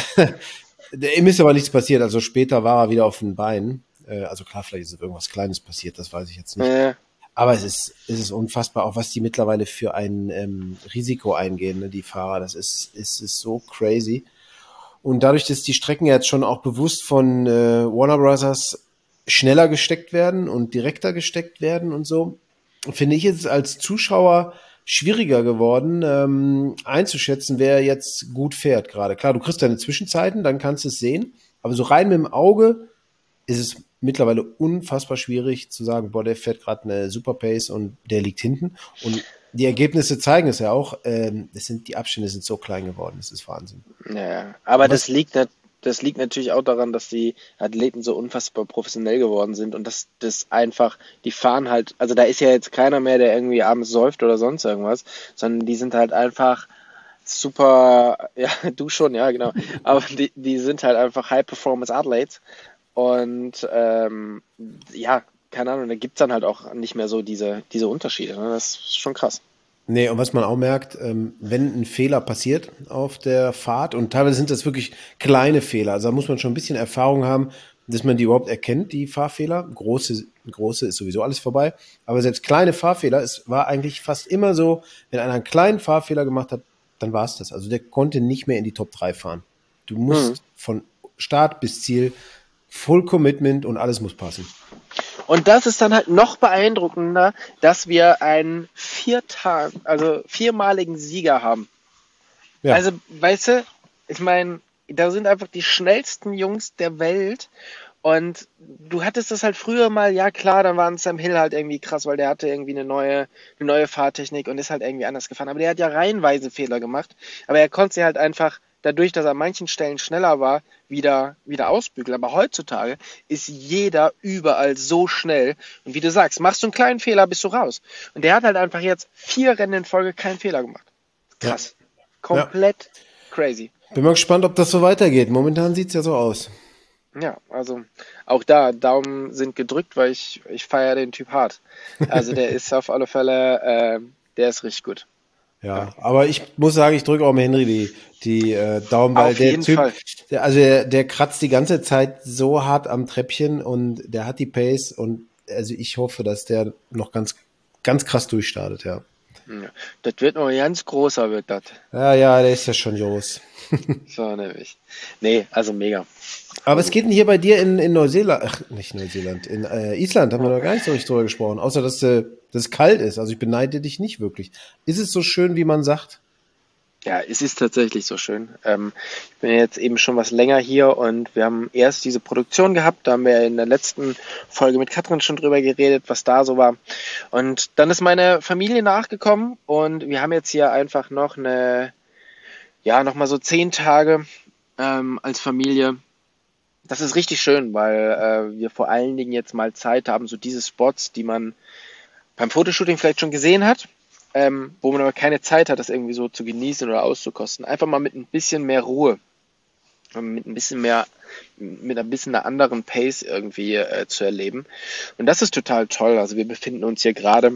ihm ist aber nichts passiert, also später war er wieder auf den Beinen. Äh, also klar, vielleicht ist irgendwas Kleines passiert, das weiß ich jetzt nicht. Äh, Aber es ist, es ist unfassbar, auch was die mittlerweile für ein ähm, Risiko eingehen, ne, die Fahrer. Das ist, ist, ist so crazy. Und dadurch, dass die Strecken jetzt schon auch bewusst von äh, Warner Brothers schneller gesteckt werden und direkter gesteckt werden und so, finde ich es als Zuschauer schwieriger geworden, ähm, einzuschätzen, wer jetzt gut fährt gerade. Klar, du kriegst deine Zwischenzeiten, dann kannst du es sehen. Aber so rein mit dem Auge ist es mittlerweile unfassbar schwierig zu sagen, boah, der fährt gerade eine super Pace und der liegt hinten. Und die Ergebnisse zeigen es ja auch, ähm, es sind, die Abstände sind so klein geworden, das ist Wahnsinn. ja, aber Was? das liegt, nat- das liegt natürlich auch daran, dass die Athleten so unfassbar professionell geworden sind und dass das einfach, die fahren halt, also da ist ja jetzt keiner mehr, der irgendwie abends säuft oder sonst irgendwas, sondern die sind halt einfach super, ja, du schon, ja, genau, aber die, die sind halt einfach High-Performance-Athletes und ähm, ja, keine Ahnung, da gibt's dann halt auch nicht mehr so diese, diese Unterschiede. Ne? Das ist schon krass. Nee, und was man auch merkt, ähm, wenn ein Fehler passiert auf der Fahrt, und teilweise sind das wirklich kleine Fehler, also da muss man schon ein bisschen Erfahrung haben, dass man die überhaupt erkennt, die Fahrfehler. Große, große ist sowieso alles vorbei. Aber selbst kleine Fahrfehler, es war eigentlich fast immer so, wenn einer einen kleinen Fahrfehler gemacht hat, dann war es das. Also der konnte nicht mehr in die Top drei fahren. Du musst mhm. von Start bis Ziel Full Commitment und alles muss passen. Und das ist dann halt noch beeindruckender, dass wir einen Viertag, also viermaligen Sieger haben. Ja. Also, weißt du, ich meine, da sind einfach die schnellsten Jungs der Welt. Und du hattest das halt früher mal, ja klar, dann war Sam Hill halt irgendwie krass, weil der hatte irgendwie eine neue, eine neue Fahrtechnik und ist halt irgendwie anders gefahren. Aber der hat ja reihenweise Fehler gemacht. Aber er konnte sie halt einfach, dadurch, dass er an manchen Stellen schneller war, wieder, wieder ausbügeln. Aber heutzutage ist jeder überall so schnell. Und wie du sagst, machst du einen kleinen Fehler, bist du raus. Und der hat halt einfach jetzt vier Rennen in Folge keinen Fehler gemacht. Krass. Ja. Komplett ja. crazy. Bin mal gespannt, ob das so weitergeht. Momentan sieht es ja so aus. Ja, also auch da, Daumen sind gedrückt, weil ich, ich feiere den Typ hart. Also der ist auf alle Fälle, äh, der ist richtig gut. Ja, aber ich muss sagen, ich drücke auch mal Henry die, die äh, Daumen, weil auf der jeden Typ, Fall. Der, also der, der kratzt die ganze Zeit so hart am Treppchen und der hat die Pace und also ich hoffe, dass der noch ganz, ganz krass durchstartet, ja. Ja, das wird noch ein ganz großer, wird das. Ja, ja, der ist ja schon groß. So nämlich. Nee, also mega. Aber es geht denn hier bei dir in, in Neuseeland, ach, nicht Neuseeland, in äh, Island haben wir noch gar nicht so richtig drüber gesprochen, außer dass, äh, dass es kalt ist. Also ich beneide dich nicht wirklich. Ist es so schön, wie man sagt? Ja, es ist tatsächlich so schön. Ähm, ich bin jetzt eben schon was länger hier und wir haben erst diese Produktion gehabt, da haben wir in der letzten Folge mit Katrin schon drüber geredet, was da so war. Und dann ist meine Familie nachgekommen und wir haben jetzt hier einfach noch eine, ja, noch mal so zehn Tage ähm, als Familie. Das ist richtig schön, weil äh, wir vor allen Dingen jetzt mal Zeit haben, so diese Spots, die man beim Fotoshooting vielleicht schon gesehen hat, ähm, wo man aber keine Zeit hat, das irgendwie so zu genießen oder auszukosten. Einfach mal mit ein bisschen mehr Ruhe, mit ein bisschen mehr, mit ein bisschen einer anderen Pace irgendwie äh, zu erleben. Und das ist total toll. Also wir befinden uns hier gerade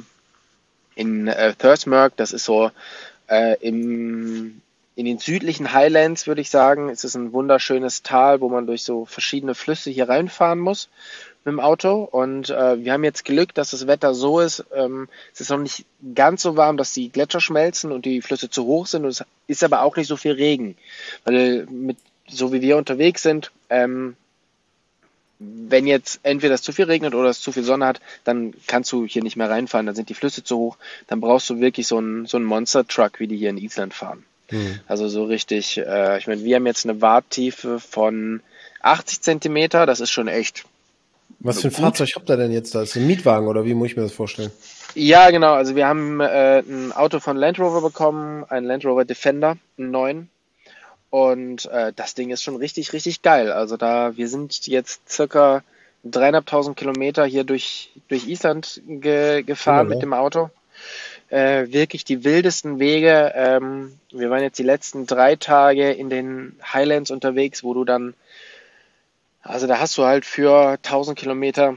in äh, Thursmerk, das ist so äh, im In den südlichen Highlands, würde ich sagen, ist es ein wunderschönes Tal, wo man durch so verschiedene Flüsse hier reinfahren muss mit dem Auto. Und äh, wir haben jetzt Glück, dass das Wetter so ist. Ähm, es ist noch nicht ganz so warm, dass die Gletscher schmelzen und die Flüsse zu hoch sind. Und es ist aber auch nicht so viel Regen. Weil mit, so wie wir unterwegs sind, ähm, wenn jetzt entweder es zu viel regnet oder es zu viel Sonne hat, dann kannst du hier nicht mehr reinfahren. Dann sind die Flüsse zu hoch. Dann brauchst du wirklich so einen, so einen Monster-Truck, wie die hier in Island fahren. Mhm. Also so richtig, äh, ich meine, wir haben jetzt eine Warttiefe von achtzig Zentimeter, das ist schon echt. Was für ein gut. Fahrzeug habt ihr denn jetzt da? Ist das ein Mietwagen oder wie muss ich mir das vorstellen? Ja, genau, also wir haben äh, ein Auto von Land Rover bekommen, ein Land Rover Defender, einen neuen. Und äh, das Ding ist schon richtig, richtig geil. Also da, wir sind jetzt circa dreieinhalbtausend Kilometer hier durch, durch Island ge- gefahren ja, mit dem Auto. Äh, wirklich die wildesten Wege. Ähm, wir waren jetzt die letzten drei Tage in den Highlands unterwegs, wo du dann, also da hast du halt für tausend Kilometer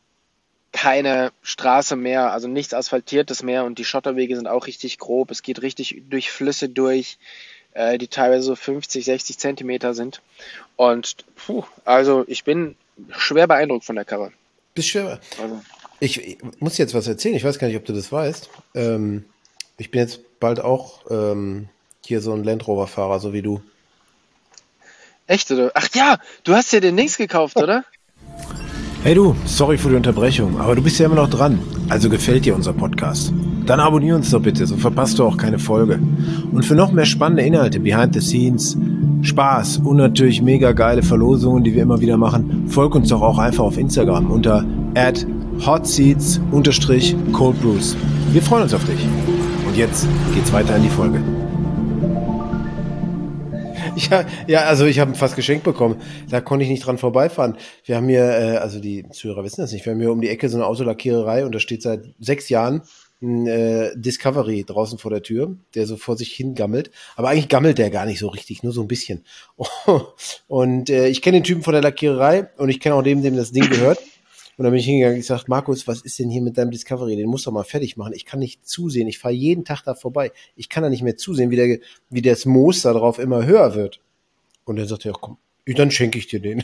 keine Straße mehr, also nichts Asphaltiertes mehr und die Schotterwege sind auch richtig grob. Es geht richtig durch Flüsse durch, äh, die teilweise so fünfzig, sechzig Zentimeter sind. Und puh, also ich bin schwer beeindruckt von der Karre. Bist schwer. Also, Ich, ich muss jetzt was erzählen, ich weiß gar nicht, ob du das weißt. Ähm, ich bin jetzt bald auch ähm, hier so ein Land Rover-Fahrer, so wie du. Echt, oder? Ach ja, du hast ja den Dings gekauft, oder? Hey du, sorry für die Unterbrechung, aber du bist ja immer noch dran. Also gefällt dir unser Podcast? Dann abonnier uns doch bitte, so verpasst du auch keine Folge. Und für noch mehr spannende Inhalte, Behind the Scenes, Spaß und natürlich mega geile Verlosungen, die wir immer wieder machen, folg uns doch auch einfach auf Instagram unter at hotseats unterstrich cold brews. Wir freuen uns auf dich. Und jetzt geht's weiter in die Folge. Ja, ja, also ich habe fast geschenkt bekommen. Da konnte ich nicht dran vorbeifahren. Wir haben hier, äh, also die Zuhörer wissen das nicht, wir haben hier um die Ecke so eine Autolackiererei und da steht seit sechs Jahren ein äh, Discovery draußen vor der Tür, der so vor sich hin gammelt. Aber eigentlich gammelt der gar nicht so richtig, nur so ein bisschen. Und äh, ich kenne den Typen von der Lackiererei und ich kenne auch den, dem das Ding gehört. Und dann bin ich hingegangen, ich sag, Markus, was ist denn hier mit deinem Discovery? Den musst du doch mal fertig machen. Ich kann nicht zusehen. Ich fahre jeden Tag da vorbei. Ich kann da nicht mehr zusehen, wie, der, wie das Moos da drauf immer höher wird. Und dann sagt er, komm, dann schenke ich dir den.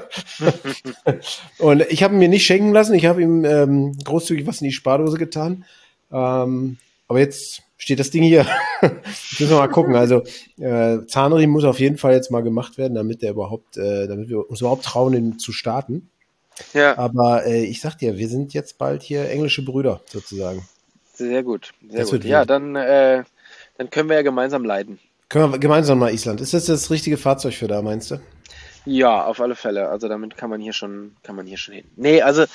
Und ich habe ihn mir nicht schenken lassen. Ich habe ihm ähm, großzügig was in die Spardose getan. Ähm, aber jetzt steht das Ding hier. Jetzt müssen wir mal gucken. Also äh, Zahnriemen muss auf jeden Fall jetzt mal gemacht werden, damit der überhaupt, äh, damit wir uns überhaupt trauen, den zu starten. Ja. Aber äh, ich sag dir, wir sind jetzt bald hier englische Brüder sozusagen. Sehr gut, sehr Das gut. wird Ja, wild. dann, äh, dann können wir ja gemeinsam leiden. Können wir gemeinsam mal Island. Ist das das richtige Fahrzeug für da, meinst du? Ja, auf alle Fälle. Also damit kann man hier schon, kann man hier schon hin. Nee, also,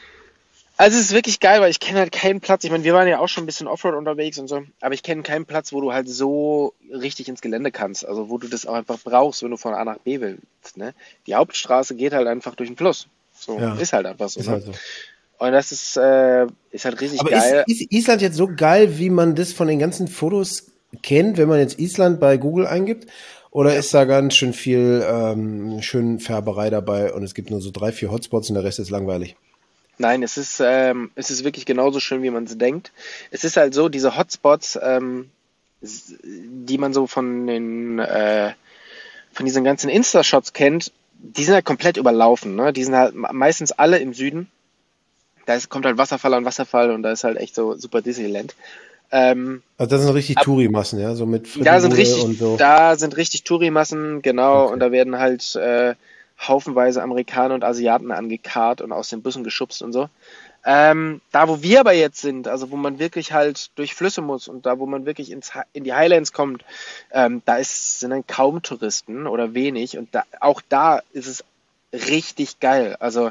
also es ist wirklich geil, weil ich kenne halt keinen Platz. Ich meine, wir waren ja auch schon ein bisschen Offroad unterwegs und so, aber ich kenne keinen Platz, wo du halt so richtig ins Gelände kannst. Also wo du das auch einfach brauchst, wenn du von A nach B willst. Ne? Die Hauptstraße geht halt einfach durch den Fluss. So, Ja. ist halt einfach so. Ist Ne? halt so. Und das ist, äh, ist halt richtig Aber geil. ist, ist Island jetzt so geil, wie man das von den ganzen Fotos kennt, wenn man jetzt Island bei Google eingibt? Oder ist da ganz schön viel ähm, schön Färberei dabei und es gibt nur so drei, vier Hotspots und der Rest ist langweilig? Nein, es ist, ähm, es ist wirklich genauso schön, wie man es denkt. Es ist halt so, diese Hotspots, ähm, s- die man so von den, äh, von diesen ganzen Insta-Shots kennt, die sind halt komplett überlaufen. Ne? Die sind halt me- meistens alle im Süden. Da ist, kommt halt Wasserfall an Wasserfall und da ist halt echt so super Disneyland. Ähm, Also das sind richtig Ab- Touri-Massen, ja, so mit da sind Frittenbude richtig, und so. da sind richtig Tourimassen, genau, Okay. und da werden halt äh, haufenweise Amerikaner und Asiaten angekarrt und aus den Bussen geschubst und so. Ähm, da, wo wir aber jetzt sind, also wo man wirklich halt durch Flüsse muss und da, wo man wirklich ins, Hi- in die Highlands kommt, ähm, da ist, sind dann kaum Touristen oder wenig und da, auch da ist es richtig geil. Also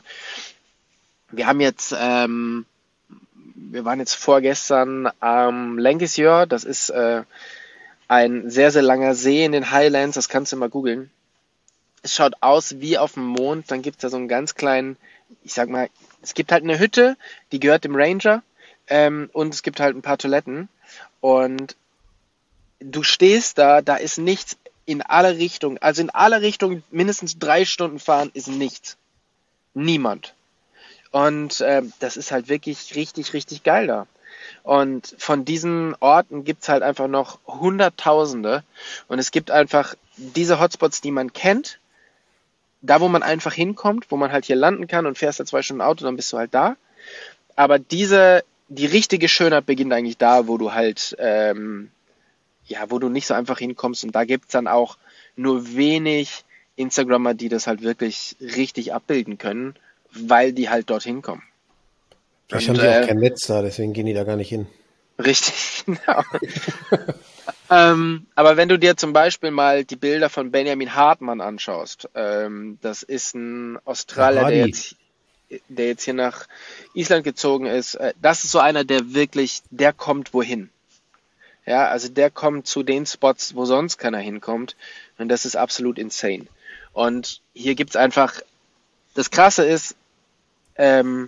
wir haben jetzt, ähm, wir waren jetzt vorgestern am Lancashire, das ist äh, ein sehr, sehr langer See in den Highlands, das kannst du mal googeln. Es schaut aus wie auf dem Mond, dann gibt es da so einen ganz kleinen, ich sag mal, es gibt halt eine Hütte, die gehört dem Ranger ähm, und es gibt halt ein paar Toiletten und du stehst da, da ist nichts in alle Richtungen, also in alle Richtungen mindestens drei Stunden fahren ist nichts. Niemand. Und ähm, das ist halt wirklich richtig, richtig geil da. Und von diesen Orten gibt's halt einfach noch Hunderttausende. Und es gibt einfach diese Hotspots, die man kennt, da wo man einfach hinkommt, wo man halt hier landen kann und fährst da zwei Stunden Auto, dann bist du halt da. Aber diese, die richtige Schönheit beginnt eigentlich da, wo du halt, ähm, ja, wo du nicht so einfach hinkommst. Und da gibt's dann auch nur wenig Instagrammer, die das halt wirklich richtig abbilden können, weil die halt dorthin kommen. Vielleicht Und, haben die auch äh, kein Netz da, deswegen gehen die da gar nicht hin. Richtig, genau. ähm, aber wenn du dir zum Beispiel mal die Bilder von Benjamin Hartmann anschaust, ähm, das ist ein Australier, der Hardy. jetzt, der jetzt hier nach Island gezogen ist. Äh, das ist so einer, der wirklich, der kommt wohin. Ja, also der kommt zu den Spots, wo sonst keiner hinkommt. Und das ist absolut insane. Und hier gibt's einfach, das Krasse ist, ähm,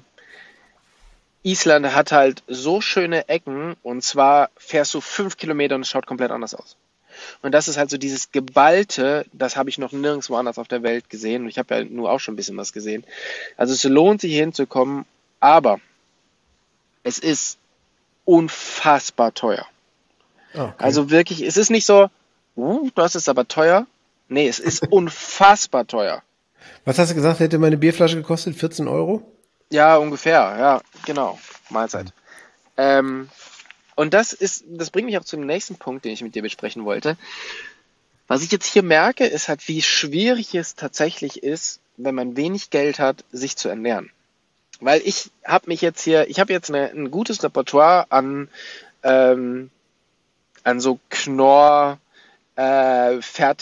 Island hat halt so schöne Ecken und zwar fährst du fünf Kilometer und es schaut komplett anders aus. Und das ist halt so dieses Geballte, das habe ich noch nirgendwo anders auf der Welt gesehen und ich habe ja nur auch schon ein bisschen was gesehen. Also es lohnt sich hier hinzukommen, aber es ist unfassbar teuer. Ah, okay. Also wirklich, es ist nicht so, uh, das ist aber teuer. Nee, es ist unfassbar teuer. Was hast du gesagt, hätte meine Bierflasche gekostet? vierzehn Euro? Ja, ungefähr, ja, genau. Mahlzeit. Ähm, und das ist, das bringt mich auch zu dem nächsten Punkt, den ich mit dir besprechen wollte. Was ich jetzt hier merke, ist halt, wie schwierig es tatsächlich ist, wenn man wenig Geld hat, sich zu ernähren. Weil ich habe mich jetzt hier, ich habe jetzt eine, ein gutes Repertoire an, ähm, an so Knorr, äh,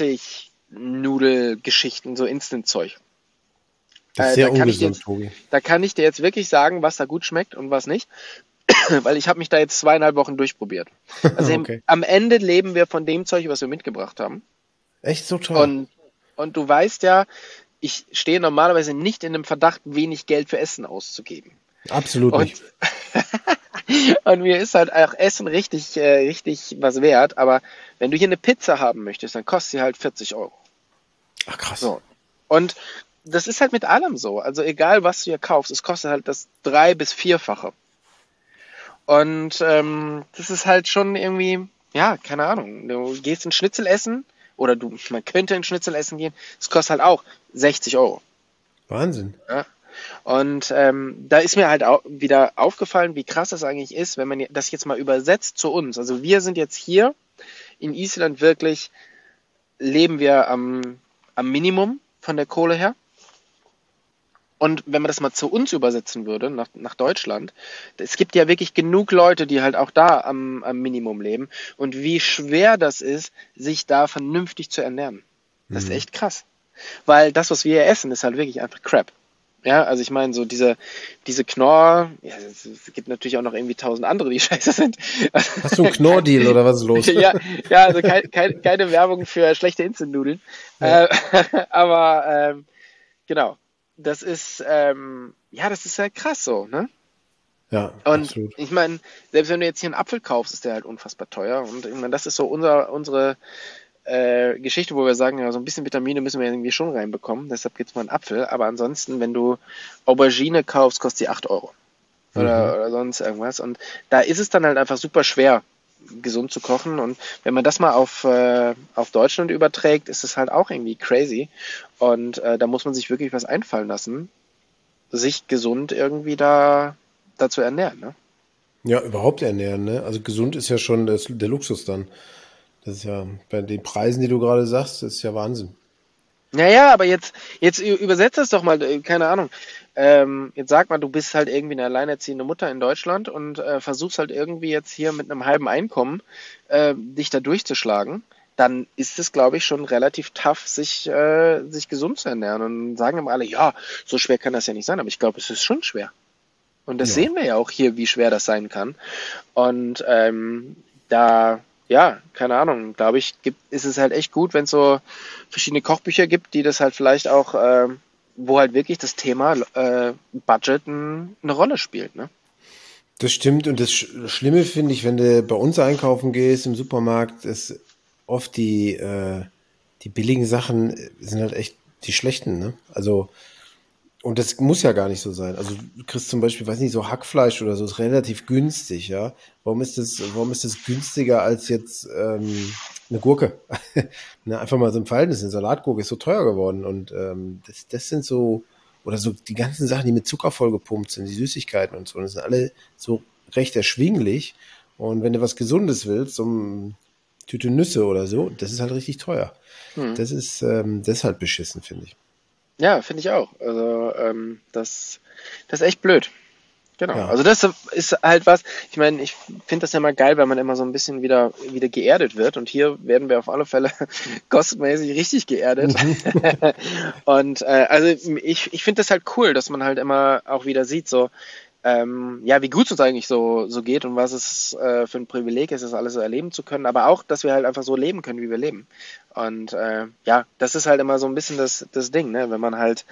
Fertig-Nudelgeschichten, so Instant-Zeug. Das ist Äh, sehr da kann ich dir ungesund, jetzt, Tobi. da kann ich dir jetzt wirklich sagen, was da gut schmeckt und was nicht, weil ich habe mich da jetzt zweieinhalb Wochen durchprobiert. Also im, Okay. am Ende leben wir von dem Zeug, was wir mitgebracht haben. Echt so teuer? Und, und du weißt ja, ich stehe normalerweise nicht in dem Verdacht, wenig Geld für Essen auszugeben. Absolut Und, nicht. und mir ist halt auch Essen richtig, äh, richtig was wert. Aber wenn du hier eine Pizza haben möchtest, dann kostet sie halt vierzig Euro. Ach krass. So. Und das ist halt mit allem so. Also egal, was du hier kaufst, es kostet halt das drei- bis vierfache. Und ähm, das ist halt schon irgendwie, ja, keine Ahnung. Du gehst ein Schnitzel essen oder du, man könnte ein Schnitzel essen gehen, es kostet halt auch sechzig Euro. Wahnsinn. Ja? Und ähm, da ist mir halt auch wieder aufgefallen, wie krass das eigentlich ist, wenn man das jetzt mal übersetzt zu uns. Also wir sind jetzt hier in Island wirklich, leben wir am, am Minimum von der Kohle her. Und wenn man das mal zu uns übersetzen würde, nach, nach Deutschland, es gibt ja wirklich genug Leute, die halt auch da am, am Minimum leben. Und wie schwer das ist, sich da vernünftig zu ernähren. Das ist Mhm. echt krass. Weil das, was wir hier essen, ist halt wirklich einfach Crap. Ja, also ich meine, so diese, diese Knorr, ja, es, es gibt natürlich auch noch irgendwie tausend andere, die scheiße sind. Hast du einen Knorr-Deal oder was ist los? Ja, ja, also kein, kein, keine Werbung für schlechte Instant-Nudeln. Ja. Äh, aber ähm, genau, das ist, ähm, ja, das ist halt krass so, ne? Ja, Und absolut. ich meine, selbst wenn du jetzt hier einen Apfel kaufst, ist der halt unfassbar teuer. Und ich meine, das ist so unser, unsere äh, Geschichte, wo wir sagen, ja, so ein bisschen Vitamine müssen wir irgendwie schon reinbekommen. Deshalb gibt's mal einen Apfel. Aber ansonsten, wenn du Aubergine kaufst, kostet die acht Euro. Oder, Mhm. oder sonst irgendwas. Und da ist es dann halt einfach super schwer, gesund zu kochen. Und wenn man das mal auf, äh, auf Deutschland überträgt, ist es halt auch irgendwie crazy. Und äh, da muss man sich wirklich was einfallen lassen, sich gesund irgendwie da, da zu ernähren, ne? Ja, überhaupt ernähren, ne? Also gesund ist ja schon das, der Luxus dann. Das ist ja bei den Preisen, die du gerade sagst, das ist ja Wahnsinn. Naja, aber jetzt, jetzt ü- übersetzt das doch mal, äh, keine Ahnung. Ähm, jetzt sag mal, du bist halt irgendwie eine alleinerziehende Mutter in Deutschland und äh, versuchst halt irgendwie jetzt hier mit einem halben Einkommen äh, dich da durchzuschlagen. Dann ist es, glaube ich, schon relativ tough, sich, äh, sich gesund zu ernähren. Und dann sagen immer alle, ja, so schwer kann das ja nicht sein. Aber ich glaube, es ist schon schwer. Und das Ja. sehen wir ja auch hier, wie schwer das sein kann. Und ähm, da, ja, keine Ahnung, glaube ich, gibt, ist es halt echt gut, wenn es so verschiedene Kochbücher gibt, die das halt vielleicht auch, ähm, wo halt wirklich das Thema äh, Budget n, eine Rolle spielt, ne? Das stimmt. Und das Sch- Schlimme finde ich, wenn du bei uns einkaufen gehst im Supermarkt, ist oft die, äh, die billigen Sachen äh, sind halt echt die schlechten, ne? Also, und das muss ja gar nicht so sein. Also du kriegst zum Beispiel, weiß nicht, so Hackfleisch oder so, ist relativ günstig, ja. Warum ist das, warum ist das günstiger als jetzt ähm, eine Gurke? Ne, einfach mal so im Verhältnis, eine Salatgurke ist so teuer geworden. Und ähm, das, das sind so, oder so die ganzen Sachen, die mit Zucker vollgepumpt sind, die Süßigkeiten und so, das sind alle so recht erschwinglich. Und wenn du was Gesundes willst, so eine Tüte Nüsse oder so, das ist halt richtig teuer. Hm. Das ist, ähm, das ist halt beschissen, finde ich. Ja, finde ich auch. Also ähm, das, das ist echt blöd. Genau. Ja. Also das ist halt was, ich meine, ich finde das ja mal geil, weil man immer so ein bisschen wieder, wieder geerdet wird. Und hier werden wir auf alle Fälle kostmäßig richtig geerdet. Mhm. Und äh, also ich, ich finde das halt cool, dass man halt immer auch wieder sieht, so, ähm, ja, wie gut es uns eigentlich so, so geht und was es äh, für ein Privileg ist, das alles so erleben zu können. Aber auch, dass wir halt einfach so leben können, wie wir leben. Und äh, ja, das ist halt immer so ein bisschen das, das Ding, ne? Wenn man halt,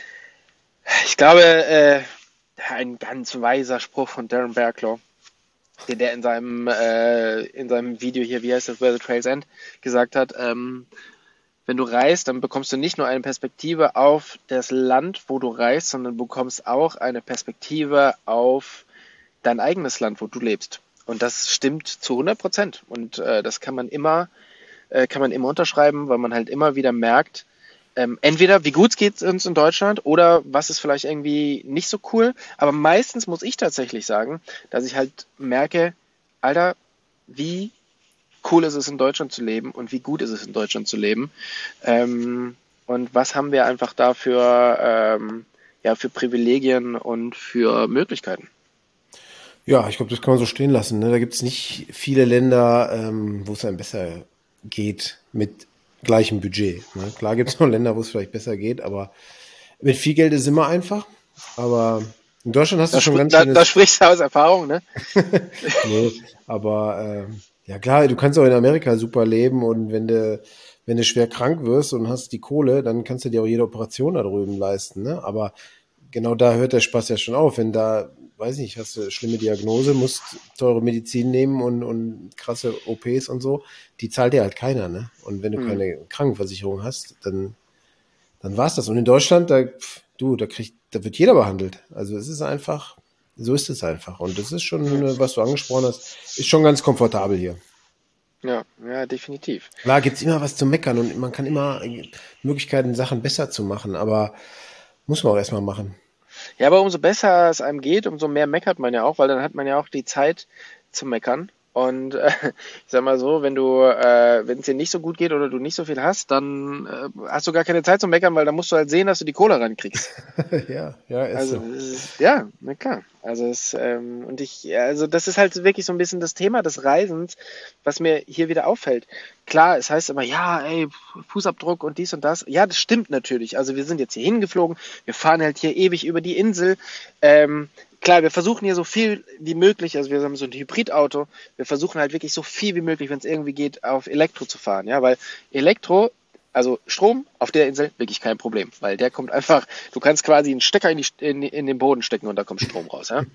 ich glaube, äh, ein ganz weiser Spruch von Darren Berglaw, den der in seinem, äh, in seinem Video hier, wie heißt das, Where the Trails End, gesagt hat, ähm, wenn du reist, dann bekommst du nicht nur eine Perspektive auf das Land, wo du reist, sondern bekommst auch eine Perspektive auf dein eigenes Land, wo du lebst. Und das stimmt zu hundert Prozent. Und äh, das kann man immer, äh, kann man immer unterschreiben, weil man halt immer wieder merkt, ähm, entweder wie gut geht es uns in Deutschland oder was ist vielleicht irgendwie nicht so cool. Aber meistens muss ich tatsächlich sagen, dass ich halt merke, Alter, wie cool ist es in Deutschland zu leben und wie gut ist es in Deutschland zu leben. Ähm, und was haben wir einfach da für, ähm, ja, für Privilegien und für Möglichkeiten. Ja, ich glaube, das kann man so stehen lassen. Ne? Da gibt es nicht viele Länder, ähm, wo es einem besser geht mit gleichem Budget. Ne? Klar gibt es noch Länder, wo es vielleicht besser geht, aber mit viel Geld ist es immer einfach. Aber in Deutschland hast du Da, schon spr ganz da, da schönes. sprichst du aus Erfahrung, ne? Nee, aber ähm, ja klar, du kannst auch in Amerika super leben und wenn du, wenn du schwer krank wirst und hast die Kohle, dann kannst du dir auch jede Operation da drüben leisten. Ne? Aber genau da hört der Spaß ja schon auf. Wenn da, weiß nicht, hast du eine schlimme Diagnose, musst teure Medizin nehmen und, und krasse O Ps und so, die zahlt dir halt keiner, ne? Und wenn du Hm. keine Krankenversicherung hast, dann, dann war's das. Und in Deutschland, da, pf, du, da kriegt, da wird jeder behandelt. Also es ist einfach, so ist es einfach. Und das ist schon, äh, was du angesprochen hast, ist schon ganz komfortabel hier. Ja, ja, definitiv. Klar gibt's immer was zu meckern und man kann immer äh, Möglichkeiten, Sachen besser zu machen, aber muss man auch erstmal machen. Ja, aber umso besser es einem geht, umso mehr meckert man ja auch, weil dann hat man ja auch die Zeit zu meckern. Und äh, ich sag mal so, wenn du, äh, wenn es dir nicht so gut geht oder du nicht so viel hast, dann äh, hast du gar keine Zeit zum Meckern, weil dann musst du halt sehen, dass du die Kohle rankriegst. Ja, ja, ist Also so. es ist, ja, na klar. Also es, ähm, und ich, also das ist halt wirklich so ein bisschen das Thema des Reisens, was mir hier wieder auffällt. Klar, es heißt immer, ja, ey, Fußabdruck und dies und das. Ja, das stimmt natürlich. Also wir sind jetzt hier hingeflogen, wir fahren halt hier ewig über die Insel. Ähm, klar, wir versuchen hier so viel wie möglich, also wir haben so ein Hybridauto, wir versuchen halt wirklich so viel wie möglich, wenn es irgendwie geht, auf Elektro zu fahren, ja, weil Elektro, also Strom auf der Insel, wirklich kein Problem, weil der kommt einfach, du kannst quasi einen Stecker in, die, in, in den Boden stecken und da kommt Strom raus, ja.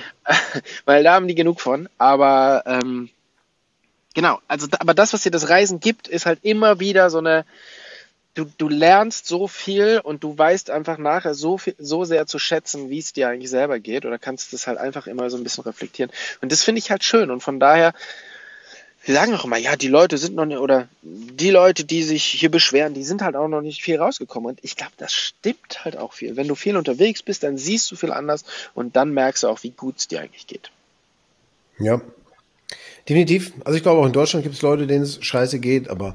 Weil da haben die genug von, aber ähm, genau, also aber das, was dir das Reisen gibt, ist halt immer wieder so eine, du, du lernst so viel und du weißt einfach nachher so viel, so sehr zu schätzen, wie es dir eigentlich selber geht, oder kannst das halt einfach immer so ein bisschen reflektieren. Und das finde ich halt schön und von daher, wir sagen auch immer, ja, die Leute sind noch nicht, oder die Leute, die sich hier beschweren, die sind halt auch noch nicht viel rausgekommen. Und ich glaube, das stimmt halt auch viel. Wenn du viel unterwegs bist, dann siehst du viel anders und dann merkst du auch, wie gut es dir eigentlich geht. Ja, definitiv. Also ich glaube, auch in Deutschland gibt es Leute, denen es scheiße geht, aber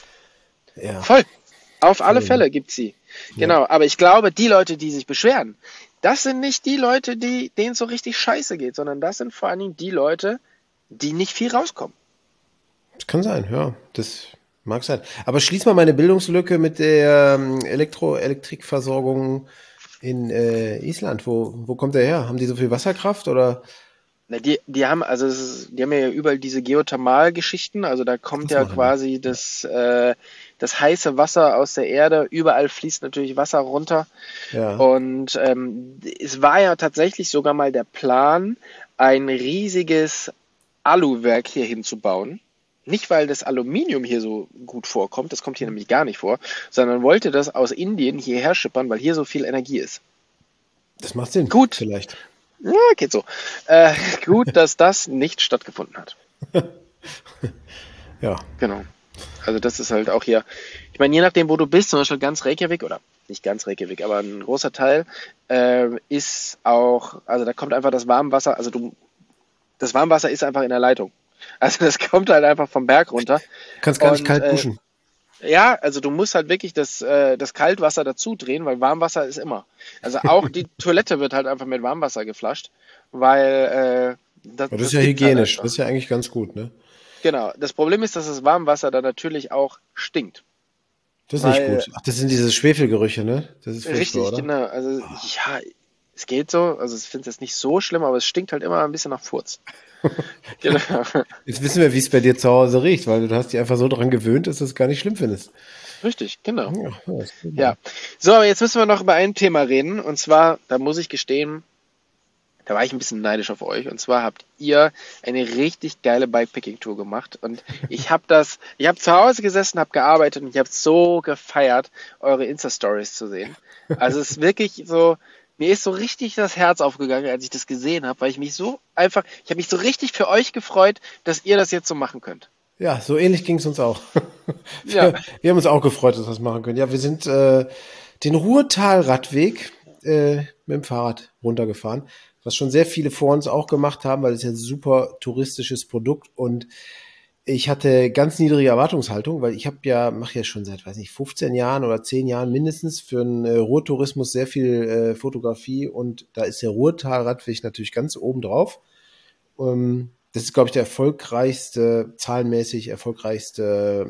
ja. Voll. Auf alle Voll. Fälle gibt's sie. Genau. Aber ich glaube, die Leute, die sich beschweren, das sind nicht die Leute, die, denen es so richtig scheiße geht, sondern das sind vor allen Dingen die Leute, die nicht viel rauskommen. Das kann sein, ja. Das mag sein. Aber schließ mal meine Bildungslücke mit der ähm, Elektro Elektrikversorgung in äh, Island. Wo, wo kommt der her? Haben die so viel Wasserkraft oder? Na, die, die haben, also es ist, die haben ja überall diese Geothermalgeschichten, also da kommt Das ja machen die. quasi das, äh, das heiße Wasser aus der Erde, überall fließt natürlich Wasser runter. Ja. Und ähm, es war ja tatsächlich sogar mal der Plan, ein riesiges Aluwerk hier hinzubauen. Nicht, weil das Aluminium hier so gut vorkommt, das kommt hier nämlich gar nicht vor, sondern wollte das aus Indien hierher schippern, weil hier so viel Energie ist. Das macht Sinn. Gut. Vielleicht. Ja, geht so. Äh, gut, dass das nicht stattgefunden hat. Ja. Genau. Also das ist halt auch hier, ich meine, je nachdem, wo du bist, zum Beispiel ganz Reykjavik, oder nicht ganz Reykjavik, aber ein großer Teil, äh, ist auch, also da kommt einfach das Warmwasser, also du, das Warmwasser ist einfach in der Leitung. Also das kommt halt einfach vom Berg runter. Du kannst gar nicht Und, kalt äh, duschen. Ja, also du musst halt wirklich das, äh, das Kaltwasser dazu drehen, weil Warmwasser ist immer. Also auch die Toilette wird halt einfach mit Warmwasser geflasht, weil äh, das, Aber das ist ja gibt's halt hygienisch. einfach. Das ist ja eigentlich ganz gut, ne? Genau. Das Problem ist, dass das Warmwasser dann natürlich auch stinkt. Das ist nicht Weil- gut. Ach, das sind diese Schwefelgerüche, ne? Das ist Richtig, furchtbar, oder? genau. Also ja, es geht so. Also ich finde es jetzt nicht so schlimm, aber es stinkt halt immer ein bisschen nach Furz. Genau. Jetzt wissen wir, wie es bei dir zu Hause riecht, weil du hast dich einfach so daran gewöhnt, dass du es gar nicht schlimm findest. Richtig, genau. Ja, ja, ist gut. Ja. So, aber jetzt müssen wir noch über ein Thema reden. Und zwar, da muss ich gestehen, da war ich ein bisschen neidisch auf euch. Und zwar habt ihr eine richtig geile Bikepacking-Tour gemacht. Und ich habe das, ich habe zu Hause gesessen, habe gearbeitet und ich habe so gefeiert, eure Insta-Stories zu sehen. Also es ist wirklich so, mir ist so richtig das Herz aufgegangen, als ich das gesehen habe, weil ich mich so einfach, ich habe mich so richtig für euch gefreut, dass ihr das jetzt so machen könnt. Ja, so ähnlich ging es uns auch. Ja. Wir, wir haben uns auch gefreut, dass wir das machen können. Ja, wir sind äh, den Ruhrtal-Radweg äh, mit dem Fahrrad runtergefahren, was schon sehr viele vor uns auch gemacht haben, weil es ja ein super touristisches Produkt und ich hatte ganz niedrige Erwartungshaltung, weil ich habe ja, mache ja schon seit, weiß nicht, fünfzehn Jahren oder zehn Jahren mindestens für den äh, Ruhrtourismus sehr viel äh, Fotografie und da ist der Ruhrtal-Radweg natürlich ganz oben drauf. Ähm, das ist, glaube ich, der erfolgreichste, zahlenmäßig erfolgreichste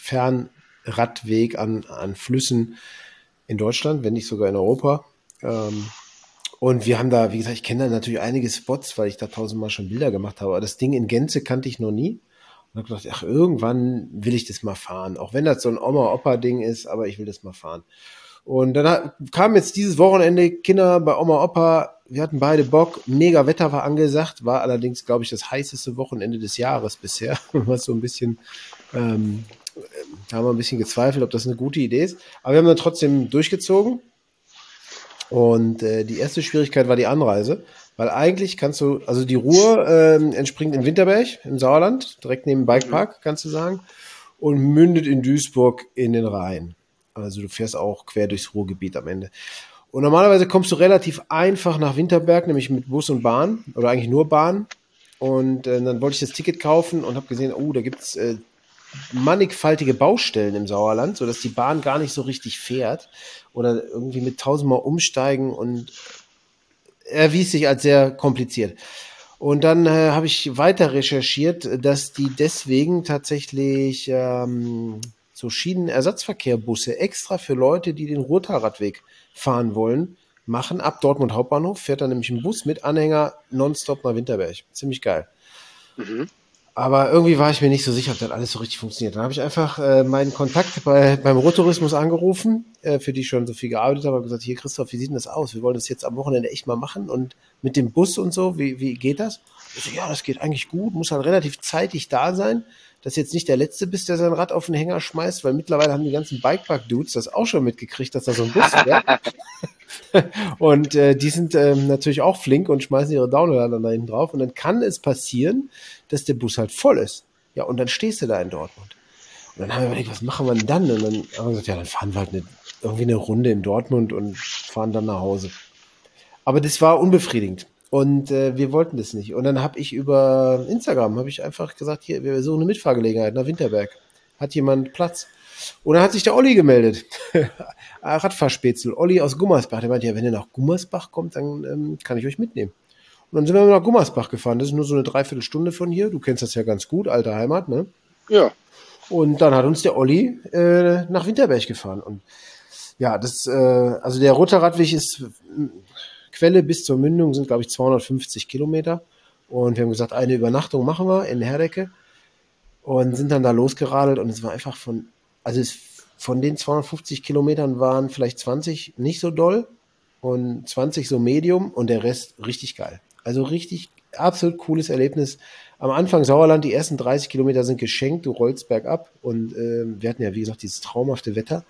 Fernradweg an, an Flüssen in Deutschland, wenn nicht sogar in Europa. Ähm, und wir haben da, wie gesagt, ich kenne da natürlich einige Spots, weil ich da tausendmal schon Bilder gemacht habe, aber das Ding in Gänze kannte ich noch nie. Und habe gedacht, ach, irgendwann will ich das mal fahren. Auch wenn das so ein Oma-Opa-Ding ist, aber ich will das mal fahren. Und dann hat, kam jetzt dieses Wochenende Kinder bei Oma, Opa. Wir hatten beide Bock. Mega Wetter war angesagt. War allerdings, glaube ich, das heißeste Wochenende des Jahres bisher. Was so ein bisschen ähm, Da haben wir ein bisschen gezweifelt, ob das eine gute Idee ist. Aber wir haben dann trotzdem durchgezogen. Und äh, die erste Schwierigkeit war die Anreise. Weil eigentlich kannst du, also die Ruhr ähm, entspringt in Winterberg im Sauerland, direkt neben dem Bikepark, kannst du sagen, und mündet in Duisburg in den Rhein. Also du fährst auch quer durchs Ruhrgebiet am Ende. Und normalerweise kommst du relativ einfach nach Winterberg, nämlich mit Bus und Bahn, oder eigentlich nur Bahn. Und äh, dann wollte ich das Ticket kaufen und habe gesehen, oh, da gibt's äh, mannigfaltige Baustellen im Sauerland, sodass die Bahn gar nicht so richtig fährt oder irgendwie mit tausendmal umsteigen, und erwies sich als sehr kompliziert. Und dann äh, habe ich weiter recherchiert, dass die deswegen tatsächlich ähm, so Schienenersatzverkehrbusse extra für Leute, die den Ruhrtalradweg fahren wollen, machen. Ab Dortmund Hauptbahnhof fährt dann nämlich ein Bus mit Anhänger nonstop nach Winterberg. Ziemlich geil. Mhm. Aber irgendwie war ich mir nicht so sicher, ob das alles so richtig funktioniert. Dann habe ich einfach äh, meinen Kontakt bei, beim Ruhrtourismus angerufen, äh, für die ich schon so viel gearbeitet habe, und gesagt, hier Christoph, wie sieht denn das aus? Wir wollen das jetzt am Wochenende echt mal machen, und mit dem Bus und so, wie, wie geht das? Ich so, ja, das geht eigentlich gut, muss halt relativ zeitig da sein, dass jetzt nicht der Letzte bist, der sein Rad auf den Hänger schmeißt, weil mittlerweile haben die ganzen Bikepark-Dudes das auch schon mitgekriegt, dass da so ein Bus fährt. Und äh, die sind ähm, natürlich auch flink und schmeißen ihre Downloader dann da hinten drauf. Und dann kann es passieren, dass der Bus halt voll ist. Ja, und dann stehst du da in Dortmund. Und dann haben wir überlegt, was machen wir denn dann? Und dann haben wir gesagt, ja, dann fahren wir halt eine, irgendwie eine Runde in Dortmund und fahren dann nach Hause. Aber das war unbefriedigend. Und äh, wir wollten das nicht. Und dann habe ich über Instagram, habe ich einfach gesagt, hier, wir suchen eine Mitfahrgelegenheit nach Winterberg. Hat jemand Platz? Und dann hat sich der Olli gemeldet. Radfahrspätzle. Olli aus Gummersbach. Der meinte, ja, wenn ihr nach Gummersbach kommt, dann ähm, kann ich euch mitnehmen. Und dann sind wir nach Gummersbach gefahren. Das ist nur so eine Dreiviertelstunde von hier. Du kennst das ja ganz gut, alte Heimat, ne? Ja. Und dann hat uns der Olli äh, nach Winterberg gefahren. Und ja, das, äh, also der Roter Radweg ist, Quelle bis zur Mündung sind, glaube ich, zweihundertfünfzig Kilometer. Und wir haben gesagt, eine Übernachtung machen wir in Herdecke. Und sind dann da losgeradelt, und es war einfach von, also es, von den zweihundertfünfzig Kilometern waren vielleicht zwanzig nicht so doll und zwanzig so medium, und der Rest richtig geil. Also richtig absolut cooles Erlebnis. Am Anfang Sauerland, die ersten dreißig Kilometer sind geschenkt, du rollst bergab, und äh, wir hatten ja, wie gesagt, dieses traumhafte Wetter.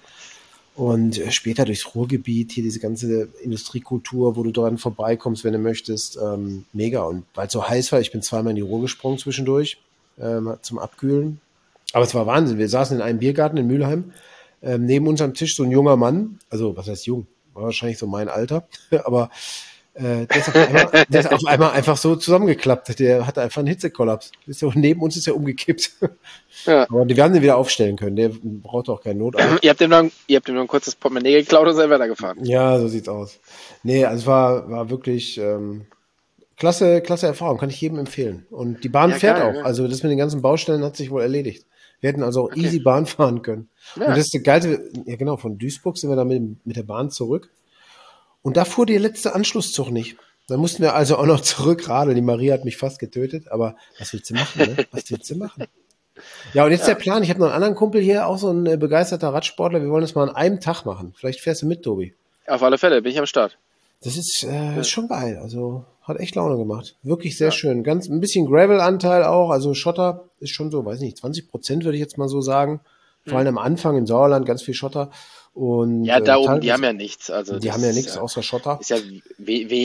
Und äh, später durchs Ruhrgebiet, hier diese ganze Industriekultur, wo du dran vorbeikommst, wenn du möchtest, ähm, mega. Und weil es so heiß war, ich bin zweimal in die Ruhr gesprungen zwischendurch, ähm, zum Abkühlen. Aber es war Wahnsinn. Wir saßen in einem Biergarten in Mülheim, ähm, neben uns am Tisch so ein junger Mann, also was heißt jung, war wahrscheinlich so mein Alter, aber äh, der, ist auf einmal, der ist auf einmal einfach so zusammengeklappt. Der hatte einfach einen Hitzekollaps. Ist so, neben uns ist er umgekippt. Ja. Aber wir haben den wieder aufstellen können. Der braucht auch keinen Notarzt. Ihr habt ihm noch, ihr habt ihm noch ein kurzes Portemonnaie geklaut und seid weitergefahren. Ja, so sieht's aus. Nee, also es war, war wirklich ähm, klasse, klasse Erfahrung. Kann ich jedem empfehlen. Und die Bahn Ja, fährt geil, auch. ja. Also das mit den ganzen Baustellen hat sich wohl erledigt. Wir hätten also auch Okay. easy Bahn fahren können. Ja. Und das ist der geile, ja genau, von Duisburg sind wir dann mit, mit der Bahn zurück. Und da fuhr der letzte Anschlusszug nicht. Dann mussten wir also auch noch zurückradeln. Die Maria hat mich fast getötet, aber was willst du machen, ne? Was willst du machen? Ja, und jetzt der Plan. Ich habe noch einen anderen Kumpel hier, auch so ein äh, begeisterter Radsportler. Wir wollen das mal an einem Tag machen. Vielleicht fährst du mit, Tobi. Auf alle Fälle, bin ich am Start. Das ist, äh, ist schon geil. Also hat echt Laune gemacht. Wirklich sehr schön. Ganz ein bisschen Gravel-Anteil auch. Also Schotter ist schon so, weiß nicht, zwanzig Prozent würde ich jetzt mal so sagen. Vor allem am Anfang im Sauerland ganz viel Schotter. Und, Ja, da äh, oben, die teilweise- haben ja nichts. Also die das haben ja ist nichts außer Schotter. Ist ja we we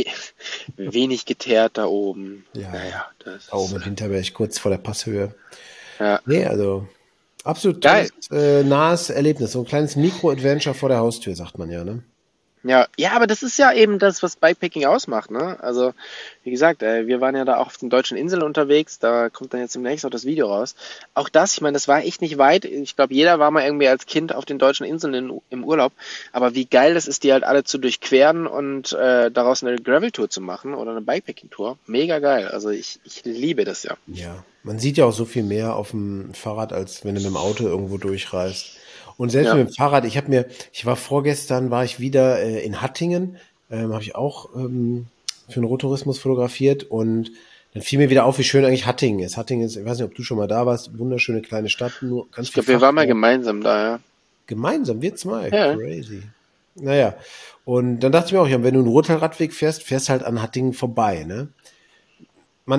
wenig geteert da oben. Ja. Naja, das Da oben in Winterberg, kurz vor der Passhöhe. Ja. Nee, also absolut Geil. tolles, äh, nahes Erlebnis. So ein kleines Mikro-Adventure vor der Haustür, sagt man ja, ne? Ja, ja, aber das ist ja eben das, was Bikepacking ausmacht, ne? Also, wie gesagt, äh, wir waren ja da auch auf den deutschen Inseln unterwegs, da kommt dann jetzt demnächst auch das Video raus. Auch das, ich meine, das war echt nicht weit. Ich glaube, jeder war mal irgendwie als Kind auf den deutschen Inseln in, im Urlaub. Aber wie geil das ist, die halt alle zu durchqueren und äh, daraus eine Gravel-Tour zu machen oder eine Bikepacking-Tour. Mega geil. Also ich, ich liebe das ja. Ja, man sieht ja auch so viel mehr auf dem Fahrrad, als wenn du mit dem Auto irgendwo durchreist. Und selbst Ja. mit dem Fahrrad, ich habe mir, ich war vorgestern, war ich wieder äh, in Hattingen, ähm, habe ich auch ähm, für den Rottourismus fotografiert, und dann fiel mir wieder auf, wie schön eigentlich Hattingen ist. Hattingen ist, ich weiß nicht, ob du schon mal da warst, wunderschöne kleine Stadt, nur ganz Ich glaube, wir waren mal gemeinsam da, ja. Gemeinsam, wir zwei. Ja. Crazy. Naja, und dann dachte ich mir auch, ja, wenn du einen Ruhrtalradweg fährst, fährst halt an Hattingen vorbei, ne? Man ist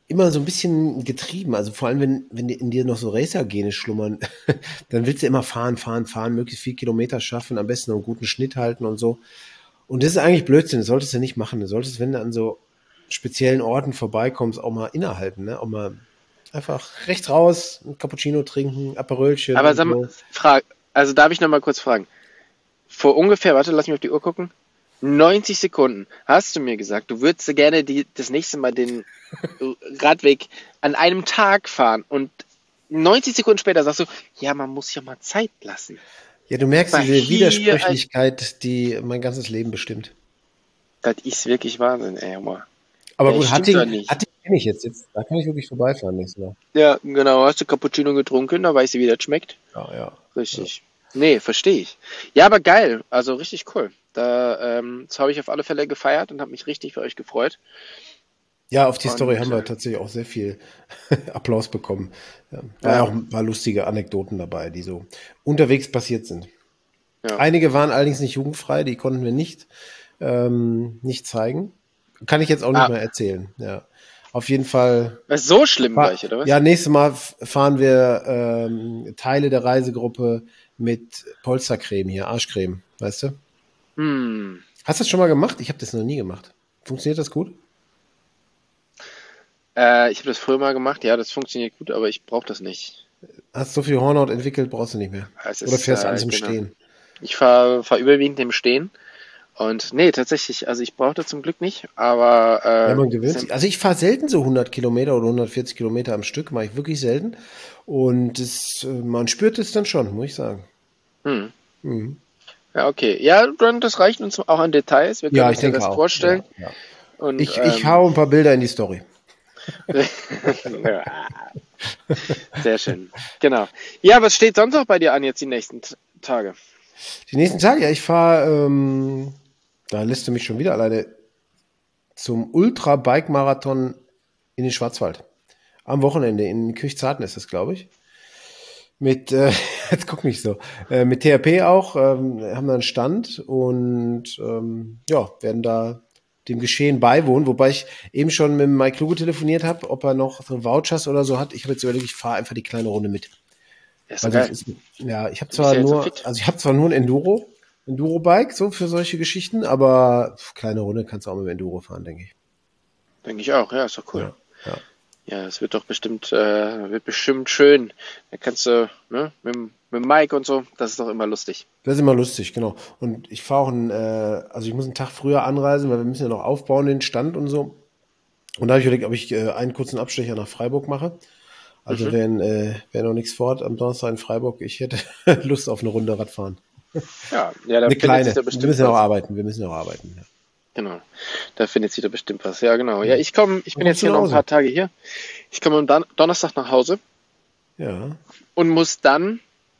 immer so ein bisschen getrieben. Also vor allem, wenn, wenn in dir noch so Racer-Gene schlummern, dann willst du immer fahren, fahren, fahren, möglichst viel Kilometer schaffen, am besten noch einen guten Schnitt halten und so. Und das ist eigentlich Blödsinn, das solltest du nicht machen. Du solltest, wenn du an so speziellen Orten vorbeikommst, auch mal innehalten, ne? Auch mal einfach rechts raus, ein Cappuccino trinken, Aperölchen Aber und sag mal, so. frag, also darf ich noch mal kurz fragen? Vor ungefähr, warte, lass mich auf die Uhr gucken. neunzig Sekunden hast du mir gesagt, du würdest so gerne die, das nächste Mal den Radweg an einem Tag fahren und neunzig Sekunden später sagst du, ja, man muss ja mal Zeit lassen. Ja, du merkst Mal diese hier, Widersprüchlichkeit, die mein ganzes Leben bestimmt. Das ist wirklich Wahnsinn, ey, Junge. Aber Ja, gut, stimmt doch Hatting, nicht. Hatting kenne ich jetzt. jetzt. Da kann ich wirklich vorbeifahren nächstes Mal. Ja, genau. Hast du Cappuccino getrunken, da weißt du, wie das schmeckt. Ja, ja. Richtig. Nee, verstehe ich. Ja, aber geil. Also richtig cool. Da, ähm, das habe ich auf alle Fälle gefeiert und habe mich richtig für euch gefreut. Ja, auf die Und, Story haben wir äh, tatsächlich auch sehr viel Applaus bekommen. Ja, war ja Ja. auch ein paar lustige Anekdoten dabei, die so unterwegs passiert sind. Ja. Einige waren allerdings nicht jugendfrei, die konnten wir nicht, ähm, nicht zeigen. Kann ich jetzt auch nicht Ah, mehr erzählen. Ja. Auf jeden Fall. ist so schlimm Fa- gleich, oder was? Ja, nächstes Mal f- fahren wir ähm, Teile der Reisegruppe mit Polstercreme hier, Arschcreme, weißt du? Hm. Hast du das schon mal gemacht? Ich habe das noch nie gemacht. Funktioniert das gut? Äh, ich habe das früher mal gemacht. Ja, das funktioniert gut, aber ich brauche das nicht. Hast so viel Hornhaut entwickelt, brauchst du nicht mehr. Es Oder ist, fährst du alles äh, im genau. Stehen? Ich fahre fahr fahr überwiegend im Stehen. Und nee, tatsächlich, also ich brauche das zum Glück nicht, aber Ja, man äh, gewöhnt sich. Also ich fahre selten so hundert Kilometer oder hundertvierzig Kilometer am Stück, mache ich wirklich selten. Und das, äh, man spürt es dann schon, muss ich sagen. hm. Mhm. Ja, okay. Ja, dann das reicht uns auch an Details. Wir können Ja, ich uns den denke Rest auch. vorstellen. Ja, ja. Und Ich, ich ähm, hau ein paar Bilder in die Story. sehr schön. Genau. Ja, was steht sonst noch bei dir an jetzt die nächsten T- Tage? Die nächsten Tage, ja, ich fahre, ähm, da lässt du mich schon wieder alleine zum Ultra-Bike-Marathon in den Schwarzwald. Am Wochenende in Kirchzarten ist das, glaube ich. Mit, äh, jetzt guck nicht so, äh, mit T H P auch, ähm, haben da einen Stand und ähm, ja, werden da dem Geschehen beiwohnen, wobei ich eben schon mit Mike Kluge telefoniert habe, ob er noch so Vouchers oder so hat. Ich habe jetzt überlegt, ich fahre einfach die kleine Runde mit. Ja, ist so Weil das geil. ist, ja, ich habe Du bist zwar ja jetzt so nur, fit. also ich habe zwar nur ein Enduro, Enduro-Bike, so für solche Geschichten, aber pf, kleine Runde kannst du auch mit dem Enduro fahren, denke ich. Denke ich auch. Ja, ist doch cool. Ja, ja. Ja, es wird doch bestimmt, äh, wird bestimmt schön. Da kannst du, ne, mit, dem- mit dem Mike und so, das ist doch immer lustig. Das ist immer lustig, genau. Und ich fahre auch einen, äh, also ich muss einen Tag früher anreisen, weil wir müssen ja noch aufbauen, den Stand und so. Und da habe ich überlegt, ob ich äh, einen kurzen Abstecher nach Freiburg mache. Also Mhm. wenn, äh, wer noch nichts fort am Donnerstag in Freiburg, ich hätte Lust auf eine Runde Radfahren. Ja, ja, da Eine findet sich kleine. da Wir bestimmt müssen ja auch was. arbeiten, wir müssen ja auch arbeiten. Ja. Genau. Da findet sich da bestimmt was. Ja, genau. Ja, Ja. ich komme, ich Wann bin jetzt kommst du hier nach noch ein Hause? paar Tage hier. Ich komme am Don Donnerstag nach Hause Ja. und muss dann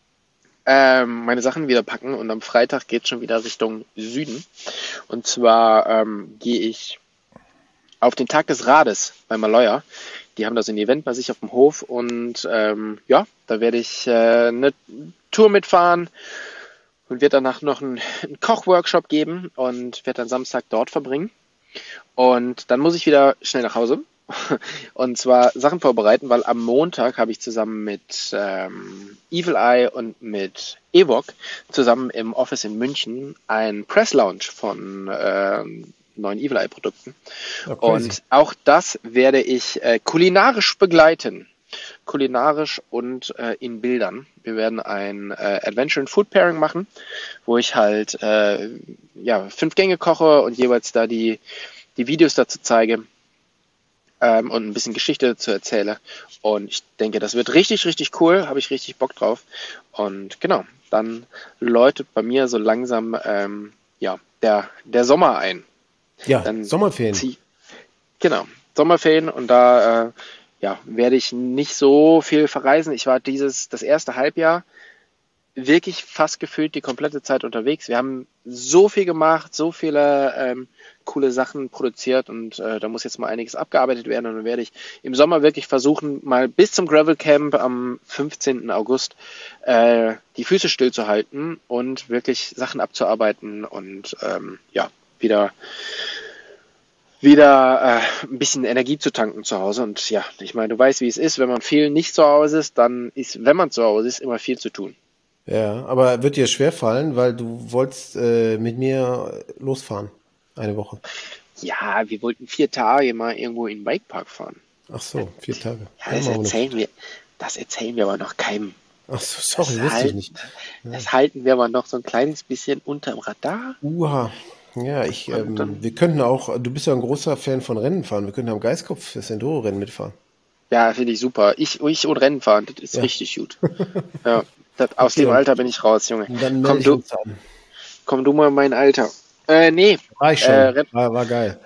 ähm, meine Sachen wieder packen und am Freitag geht schon wieder Richtung Süden. Und zwar ähm, gehe ich auf den Tag des Rades bei Maloja. Die haben da so ein Event bei sich auf dem Hof und ähm, ja, da werde ich äh, eine Tour mitfahren und werde danach noch einen, einen Kochworkshop geben und werde dann Samstag dort verbringen. Und dann muss ich wieder schnell nach Hause und zwar Sachen vorbereiten, weil am Montag habe ich zusammen mit ähm, Evil Eye und mit Evok zusammen im Office in München einen Press Launch von ähm, neuen Evil Eye Produkten. Ja, crazy. Und auch das werde ich äh, kulinarisch begleiten. Kulinarisch und äh, in Bildern. Wir werden ein äh, Adventure and Food Pairing machen, wo ich halt äh, ja, fünf Gänge koche und jeweils da die, die Videos dazu zeige ähm, und ein bisschen Geschichte dazu erzähle. Und ich denke, das wird richtig, richtig cool. Habe ich richtig Bock drauf. Und genau, dann läutet bei mir so langsam ähm, ja, der, der Sommer ein. Ja, Dann Sommerferien. zieh, genau, Sommerferien und da äh, ja, werde ich nicht so viel verreisen. Ich war dieses, das erste Halbjahr wirklich fast gefühlt die komplette Zeit unterwegs. Wir haben so viel gemacht, so viele ähm, coole Sachen produziert und äh, da muss jetzt mal einiges abgearbeitet werden und dann werde ich im Sommer wirklich versuchen, mal bis zum Gravel Camp am fünfzehnten August äh, die Füße stillzuhalten und wirklich Sachen abzuarbeiten und ähm, ja, wieder wieder äh, ein bisschen Energie zu tanken zu Hause. Und ja, ich meine, du weißt, wie es ist, wenn man viel nicht zu Hause ist, dann ist, wenn man zu Hause ist, immer viel zu tun. Ja, aber wird dir schwer fallen, weil du wolltest äh, mit mir losfahren. Eine Woche. Ja, wir wollten vier Tage mal irgendwo in den Bikepark fahren. Ach so, vier Tage. Ja, das erzählen wir, das erzählen wir aber noch keinem. Ach so, sorry, Das wusste ich halten, nicht. Ja. das halten wir aber noch so ein kleines bisschen unterm Radar. Uha. Ja, ich, Und ähm, dann- wir könnten auch, du bist ja ein großer Fan von Rennen fahren, wir könnten am Geistkopf das Enduro-Rennen mitfahren. Ja, finde ich super. Ich, ich und Rennen fahren, das ist Ja. richtig gut. Ja, das, aus dem dann- Alter bin ich raus, Junge. Und dann Komm melde ich du, uns an. komm du mal in mein Alter. Äh, nee. War ich schon, Äh, Renn- war, war geil.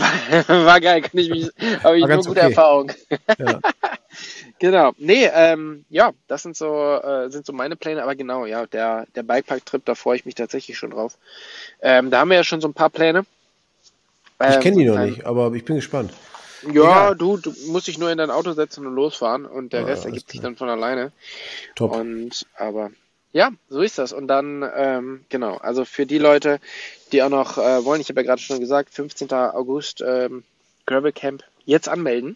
War geil, kann ich mich, habe ich War nur ganz gute okay. Erfahrung. Ja. Genau. Nee, ähm, ja, das sind so, äh, sind so meine Pläne, aber genau, ja, der, der Bikepark-Trip, da freue ich mich tatsächlich schon drauf. Ähm, da haben wir ja schon so ein paar Pläne. Ich Ähm, kenne die noch ein- nicht, aber ich bin gespannt. Ja, Egal. du, du musst dich nur in dein Auto setzen und losfahren und der Ja, Rest alles ergibt sich klar. dann von alleine. Top. Und aber ja, so ist das. Und dann, ähm, genau, also für die Leute, die auch noch äh, wollen, ich habe ja gerade schon gesagt, fünfzehnten August ähm, Gravel Camp jetzt anmelden.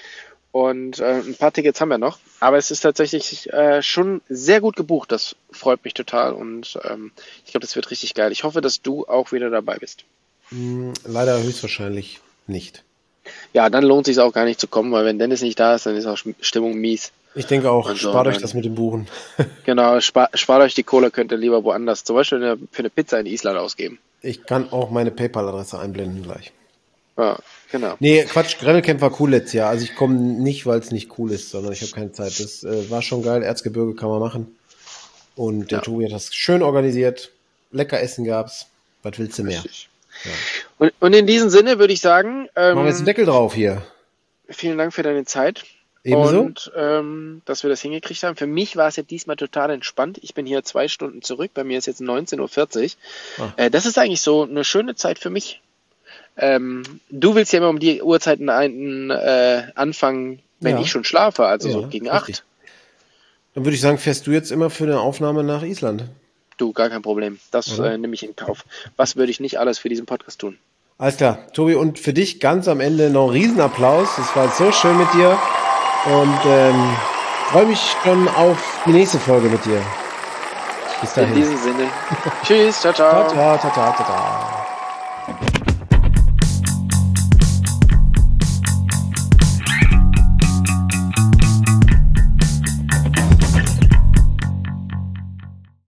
Und äh, ein paar Tickets haben wir noch. Aber es ist tatsächlich äh, schon sehr gut gebucht. Das freut mich total. Und ähm, ich glaube, das wird richtig geil. Ich hoffe, dass du auch wieder dabei bist. Hm, leider höchstwahrscheinlich nicht. Ja, dann lohnt es sich auch gar nicht zu kommen, weil wenn Dennis nicht da ist, dann ist auch Schm- Stimmung mies. Ich denke auch, Und so, spart euch dann- das mit dem Buchen. Genau, spart, spart euch die Kohle, könnt ihr lieber woanders, zum Beispiel eine, für eine Pizza in Island ausgeben. Ich kann auch meine PayPal-Adresse einblenden gleich. Ja, genau. Nee, Quatsch, Gravelcamp war cool letztes Jahr. Also ich komme nicht, weil es nicht cool ist, sondern ich habe keine Zeit. Das äh, war schon geil, Erzgebirge kann man machen. Und der Ja. Tobi hat das schön organisiert. Lecker Essen gab's. Was willst du mehr? Richtig. Und, und in diesem Sinne würde ich sagen, Machen wir jetzt einen ähm, Deckel drauf hier. vielen Dank für deine Zeit. Ebenso. Und ähm, dass wir das hingekriegt haben. Für mich war es ja diesmal total entspannt. Ich bin hier zwei Stunden zurück. Bei mir ist jetzt neunzehn Uhr vierzig. Ah. Äh, das ist eigentlich so eine schöne Zeit für mich. Ähm, du willst ja immer um die Uhrzeiten ein, äh, anfangen, wenn Ja. ich schon schlafe, also Ja, so gegen richtig. acht. Dann würde ich sagen, fährst du jetzt immer für eine Aufnahme nach Island. Du, gar kein Problem. Das Oder? äh, nehme ich in Kauf. Was würde ich nicht alles für diesen Podcast tun? Alles klar. Tobi, und für dich ganz am Ende noch einen Riesenapplaus. Es war so schön mit dir. Und ähm, freue mich schon auf die nächste Folge mit dir. Bis In dahin. diesem Sinne. Tschüss, ciao, Ciao, ciao. ciao, ciao, ciao, ciao.